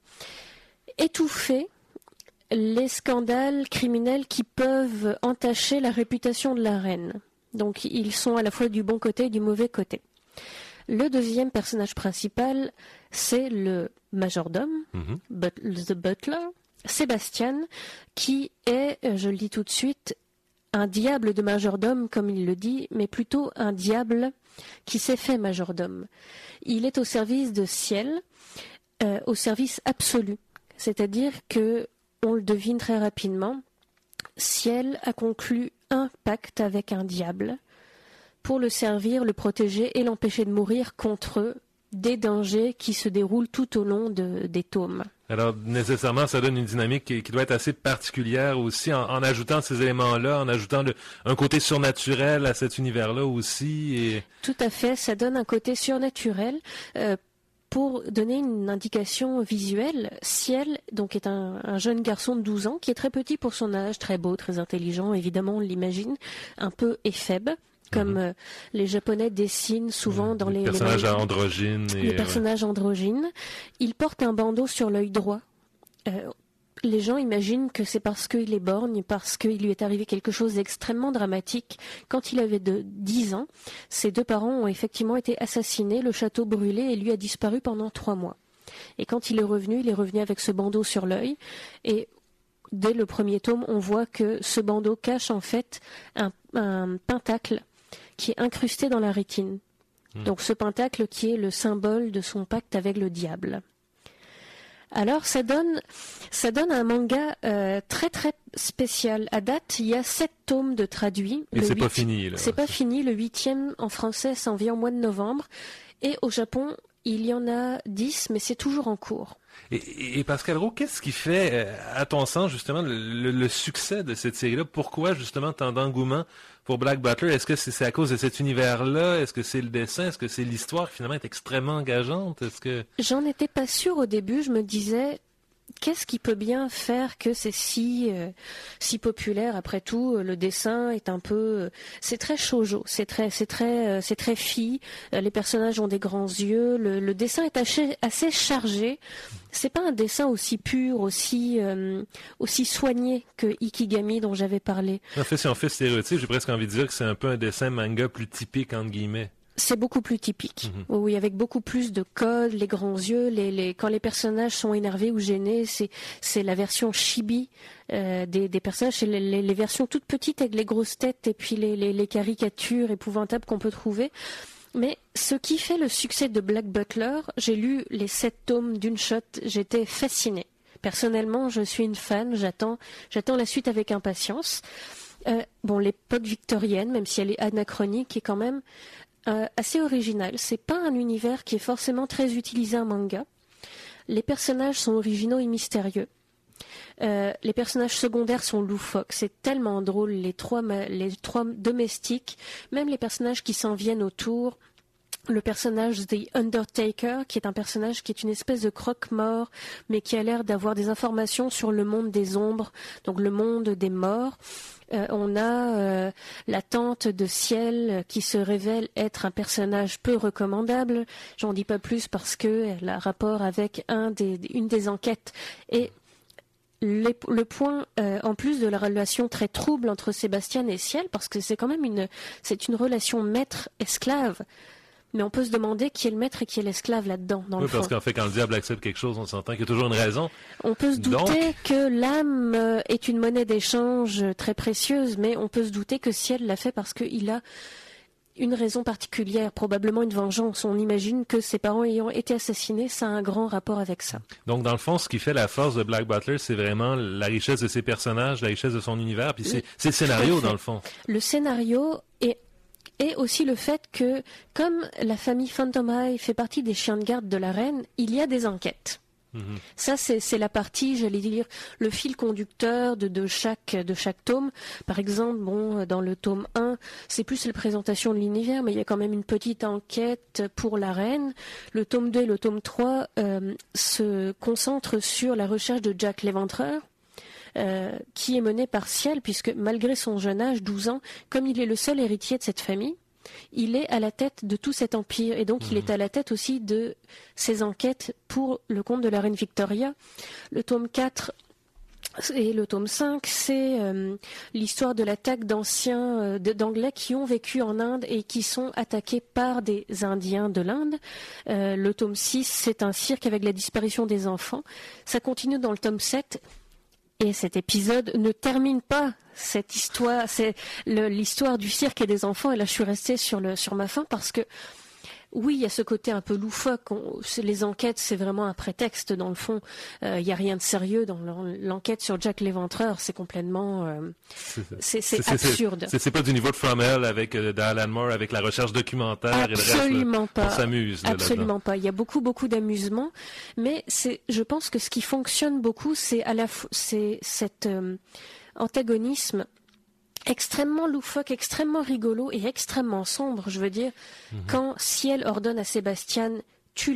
étouffer les scandales criminels qui peuvent entacher la réputation de la reine. Donc, ils sont à la fois du bon côté et du mauvais côté. Le deuxième personnage principal, c'est le majordome, mm-hmm. but, the butler, Sébastien, qui est, je le dis tout de suite, un diable de majordome, comme il le dit, mais plutôt un diable qui s'est fait majordome. Il est au service de Ciel, euh, au service absolu. C'est-à-dire que, on le devine très rapidement, Ciel a conclu un pacte avec un diable pour le servir, le protéger et l'empêcher de mourir contre des dangers qui se déroulent tout au long de, des tomes. Alors, nécessairement, ça donne une dynamique qui, qui doit être assez particulière aussi, en, en ajoutant ces éléments-là, en ajoutant le, un côté surnaturel à cet univers-là aussi. Et... Tout à fait, ça donne un côté surnaturel. Euh, pour donner une indication visuelle, Ciel donc, est un, un jeune garçon de douze ans qui est très petit pour son âge, très beau, très intelligent, évidemment, on l'imagine, un peu éphèbe. Comme mmh. euh, les Japonais dessinent souvent mmh, dans les... Les personnages les, androgynes. Les et, personnages ouais. androgynes. Il porte un bandeau sur l'œil droit. Euh, les gens imaginent que c'est parce qu'il est borgne, parce qu'il lui est arrivé quelque chose d'extrêmement dramatique. Quand il avait de dix ans, ses deux parents ont effectivement été assassinés, le château brûlé, et lui a disparu pendant trois mois. Et quand il est revenu, il est revenu avec ce bandeau sur l'œil. Et dès le premier tome, on voit que ce bandeau cache en fait un, un pentacle qui est incrusté dans la rétine. Mmh. Donc ce pentacle qui est le symbole de son pacte avec le diable. Alors ça donne, ça donne un manga euh, très très spécial. À date, il y a sept tomes de traduits. Et Le c'est huit... pas fini, là. C'est pas fini. Le huitième en français s'en vient au mois de novembre. Et au Japon, il y en a dix, mais c'est toujours en cours. Et, et Pascal Roux, qu'est-ce qui fait, à ton sens, justement, le, le, le succès de cette série-là? Pourquoi, justement, tant d'engouement pour Black Butler? Est-ce que c'est, c'est à cause de cet univers-là? Est-ce que c'est le dessin? Est-ce que c'est l'histoire qui, finalement, est extrêmement engageante? Est-ce que... J'en étais pas sûre au début. Je me disais, qu'est-ce qui peut bien faire que c'est si, euh, si populaire? Après tout, le dessin est un peu... Euh, c'est très shoujo, c'est très, c'est très, euh, c'est très fille. Euh, les personnages ont des grands yeux. Le, le dessin est assez, assez chargé. C'est pas un dessin aussi pur, aussi, euh, aussi soigné que Ikigami dont j'avais parlé. En fait, si on fait stéréotype, j'ai presque envie de dire que c'est un peu un dessin manga plus typique, entre guillemets. C'est beaucoup plus typique. Mm-hmm. Oui, avec beaucoup plus de codes, les grands yeux, les, les, quand les personnages sont énervés ou gênés, c'est, c'est la version chibi euh, des, des personnages, c'est les, les, les versions toutes petites avec les grosses têtes et puis les, les, les caricatures épouvantables qu'on peut trouver. Mais ce qui fait le succès de Black Butler, j'ai lu les sept tomes d'une shot, j'étais fascinée. Personnellement, je suis une fan, j'attends, j'attends la suite avec impatience. Euh, bon, l'époque victorienne, même si elle est anachronique, est quand même euh, assez originale. C'est pas un univers qui est forcément très utilisé en manga. Les personnages sont originaux et mystérieux. Euh, les personnages secondaires sont loufoques, c'est tellement drôle, les trois, les trois domestiques, même les personnages qui s'en viennent autour. Le personnage The Undertaker, qui est un personnage qui est une espèce de croque-mort, mais qui a l'air d'avoir des informations sur le monde des ombres, donc le monde des morts. Euh, on a euh, la tante de Ciel qui se révèle être un personnage peu recommandable. J'en dis pas plus parce qu'elle a rapport avec un des, une des enquêtes. Et Les, le point, euh, en plus de la relation très trouble entre Sébastien et Ciel, parce que c'est quand même une, c'est une relation maître-esclave, mais on peut se demander qui est le maître et qui est l'esclave là-dedans, dans oui, le fond. parce qu'en fait, quand le diable accepte quelque chose, on s'entend qu'il y a toujours une raison. On peut se douter Donc... que l'âme euh, est une monnaie d'échange très précieuse, mais on peut se douter que Ciel l'a fait parce qu'il a une raison particulière, probablement une vengeance. On imagine que ses parents ayant été assassinés, ça a un grand rapport avec ça. Donc, dans le fond, ce qui fait la force de Black Butler, c'est vraiment la richesse de ses personnages, la richesse de son univers, puis c'est, c'est le scénario, dans le fond. Le scénario est Et aussi le fait que, comme la famille Phantom Eye fait partie des chiens de garde de la reine, il y a des enquêtes. Mmh. Ça, c'est, c'est la partie, j'allais dire, le fil conducteur de, de, chaque, de chaque tome. Par exemple, bon, dans le tome un, c'est plus la présentation de l'univers, mais il y a quand même une petite enquête pour la reine. Le tome deux et le tome trois euh, se concentrent sur la recherche de Jack l'Éventreur. Euh, qui est mené par Ciel, puisque malgré son jeune âge, douze ans, comme il est le seul héritier de cette famille, il est à la tête de tout cet empire, et donc mmh. il est à la tête aussi de ses enquêtes pour le compte de la reine Victoria. Le tome quatre et le tome cinq, c'est euh, l'histoire de l'attaque d'anciens euh, d'Anglais qui ont vécu en Inde et qui sont attaqués par des Indiens de l'Inde. Euh, le tome six, c'est un cirque avec la disparition des enfants. Ça continue dans le tome sept. Et cet épisode ne termine pas cette histoire, c'est le, l'histoire du cirque et des enfants. Et là, je suis restée sur, le, sur ma faim parce que, oui, il y a ce côté un peu loufoque. On, les enquêtes, c'est vraiment un prétexte, dans le fond. Euh, il n'y a rien de sérieux dans l'enquête sur Jack l'Éventreur. C'est complètement... Euh, c'est, c'est, c'est absurde. C'est, c'est pas du niveau de From Hell avec euh, d'Alan Moore, avec la recherche documentaire Absolument et le reste. Pas. On s'amuse. Là, Absolument là-dedans. pas. Il y a beaucoup, beaucoup d'amusement. Mais c'est, je pense que ce qui fonctionne beaucoup, c'est, à la fois, c'est cet euh, antagonisme extrêmement loufoque, extrêmement rigolo et extrêmement sombre, je veux dire. Mm-hmm. Quand Ciel ordonne à Sébastien « tue-les »,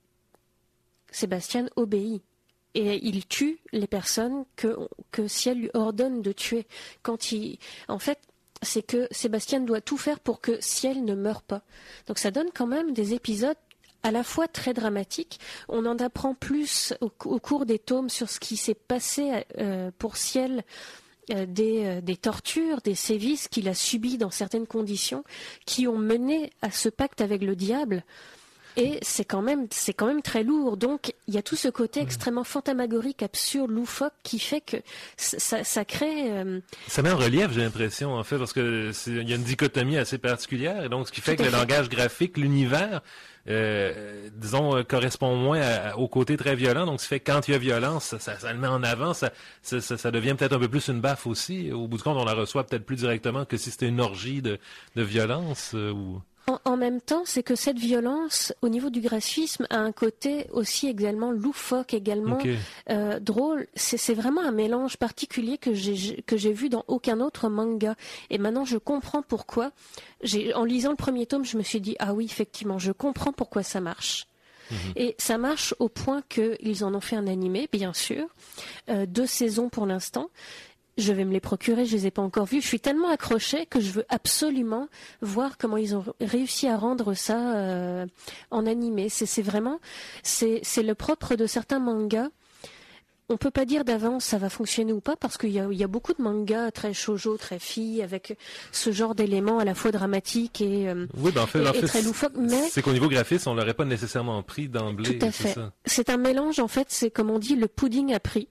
Sébastien obéit. Et il tue les personnes que, que Ciel lui ordonne de tuer. Quand il, en fait, c'est que Sébastien doit tout faire pour que Ciel ne meure pas. Donc ça donne quand même des épisodes à la fois très dramatiques. On en apprend plus au, au cours des tomes sur ce qui s'est passé euh, pour Ciel, euh, des, euh, des tortures, des sévices qu'il a subis dans certaines conditions qui ont mené à ce pacte avec le diable. Et c'est quand même, c'est quand même très lourd. Donc, il y a tout ce côté extrêmement fantasmagorique, absurde, loufoque, qui fait que ça, ça crée... Euh... Ça met en relief, j'ai l'impression, en fait, parce que c'est, il y a une dichotomie assez particulière. Et donc, ce qui fait tout que le fait. langage graphique, l'univers, euh, disons, euh, correspond moins à, au côté très violent. Donc, ce qui fait que quand il y a violence, ça, ça, ça le met en avant. Ça, ça, ça, ça devient peut-être un peu plus une baffe aussi. Au bout du compte, on la reçoit peut-être plus directement que si c'était une orgie de, de violence euh, ou... En, en même temps, c'est que cette violence, au niveau du graphisme, a un côté aussi également loufoque, également okay. euh, drôle. C'est, c'est vraiment un mélange particulier que j'ai, que j'ai vu dans aucun autre manga. Et maintenant, je comprends pourquoi. J'ai, en lisant le premier tome, je me suis dit, ah oui, effectivement, je comprends pourquoi ça marche. Mmh. Et ça marche au point qu'ils en ont fait un animé, bien sûr. Euh, deux saisons pour l'instant. Je vais me les procurer, je les ai pas encore vus. Je suis tellement accrochée que je veux absolument voir comment ils ont réussi à rendre ça euh, en animé. C'est, c'est vraiment, c'est, c'est le propre de certains mangas. On peut pas dire d'avance ça va fonctionner ou pas parce qu'il y a, il y a beaucoup de mangas très shoujo, très filles, avec ce genre d'éléments à la fois dramatiques et, euh, oui, ben en fait, et, en fait, et très loufoques. Mais c'est qu'au niveau graphisme, on l'aurait pas nécessairement pris d'emblée. Tout à fait. C'est, ça. C'est un mélange, en fait, c'est comme on dit, le pudding à prix.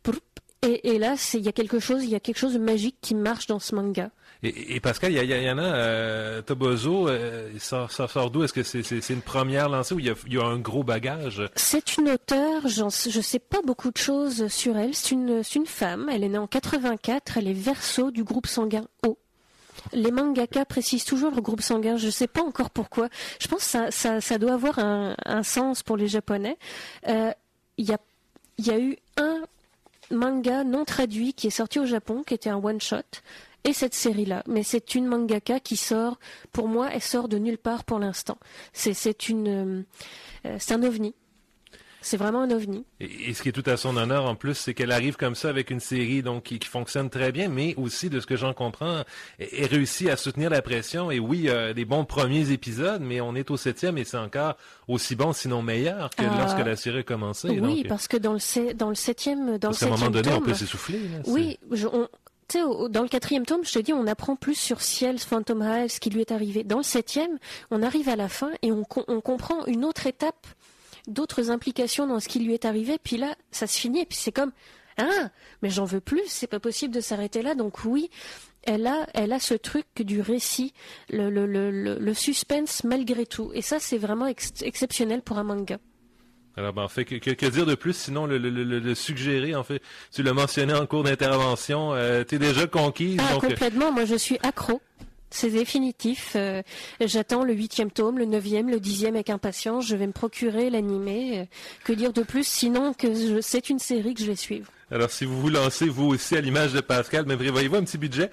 Et, et là, il y a quelque chose, il y a quelque chose de magique qui marche dans ce manga. Et, et Pascal, il y, y, y en a, euh, Tobozo, euh, ça, ça sort d'où? Est-ce que c'est, c'est, c'est une première lancée ou il y a, il y a un gros bagage? C'est une auteure, j'en, je sais pas beaucoup de choses sur elle. C'est une, c'est une femme, elle est née en quatre-vingt-quatre, elle est Verseau du groupe sanguin O. Les mangaka précisent toujours le groupe sanguin, je sais pas encore pourquoi. Je pense que ça, ça, ça doit avoir un, un sens pour les Japonais. Euh, il y a, il y a eu un manga non traduit qui est sorti au Japon, qui était un one-shot, et cette série-là. Mais c'est une mangaka qui sort, pour moi, elle sort de nulle part pour l'instant. C'est, c'est une, euh, c'est un ovni. C'est vraiment un ovni. Et, et ce qui est tout à son honneur, en plus, c'est qu'elle arrive comme ça avec une série donc qui, qui fonctionne très bien, mais aussi, de ce que j'en comprends, elle, elle réussit à soutenir la pression. Et oui, euh, des bons premiers épisodes, mais on est au septième et c'est encore aussi bon, sinon meilleur, que euh, lorsque la série a commencé. Oui, donc, parce que dans le, dans le septième, dans parce le qu'à un moment donné, tome, on peut s'essouffler. Là, oui, je, on, tu sais, dans le quatrième tome, je te dis, on apprend plus sur Ciel, Phantom Hive, ce qui lui est arrivé. Dans le septième, on arrive à la fin et on, on comprend une autre étape, d'autres implications dans ce qui lui est arrivé. Puis là, ça se finit et puis c'est comme, ah, mais j'en veux plus, c'est pas possible de s'arrêter là. Donc oui, elle a, elle a ce truc du récit, le, le, le, le suspense malgré tout. Et ça, c'est vraiment ex- exceptionnel pour un manga. Alors, ben, en fait, que, que, que dire de plus, sinon le, le, le, le suggérer, en fait, tu l'as mentionné en cours d'intervention, euh, t'es déjà conquise. Ah, donc... complètement, moi je suis accro. C'est définitif. Euh, j'attends le huitième tome, le neuvième, le dixième avec impatience. Je vais me procurer l'animé. Euh, que dire de plus, sinon que je, c'est une série que je vais suivre. Alors, si vous vous lancez, vous aussi, à l'image de Pascal, mais prévoyez-vous un petit budget?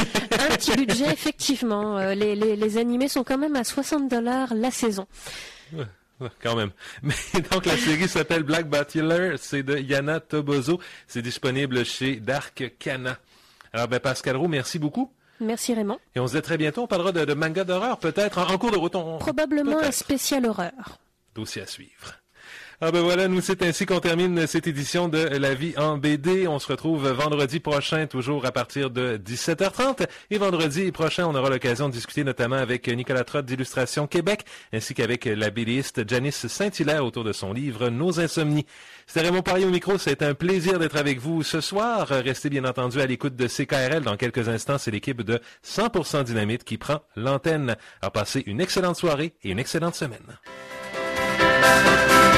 Un petit budget, effectivement. Euh, les, les, les animés sont quand même à soixante dollars la saison. Ouais. Quand même. Mais donc la série s'appelle Black Bachelor, c'est de Yana Tobozo, c'est disponible chez Dark Kana. Alors ben Pascal Roux, merci beaucoup. Merci Raymond. Et on se dit très bientôt, on parlera de, de manga d'horreur peut-être en, en cours de route. On... Probablement peut-être. Un spécial horreur. Dossier à suivre. Ah ben voilà, nous c'est ainsi qu'on termine cette édition de La Vie en B D. On se retrouve vendredi prochain, toujours à partir de dix-sept heures trente. Et vendredi prochain, on aura l'occasion de discuter notamment avec Nicolas Trotte d'Illustration Québec, ainsi qu'avec la BDiste Janice Saint-Hilaire autour de son livre Nos Insomnies. C'était Raymond Poirier au micro, c'est un plaisir d'être avec vous ce soir. Restez bien entendu à l'écoute de C K R L. Dans quelques instants, c'est l'équipe de cent pour cent Dynamite qui prend l'antenne. Alors passez une excellente soirée et une excellente semaine.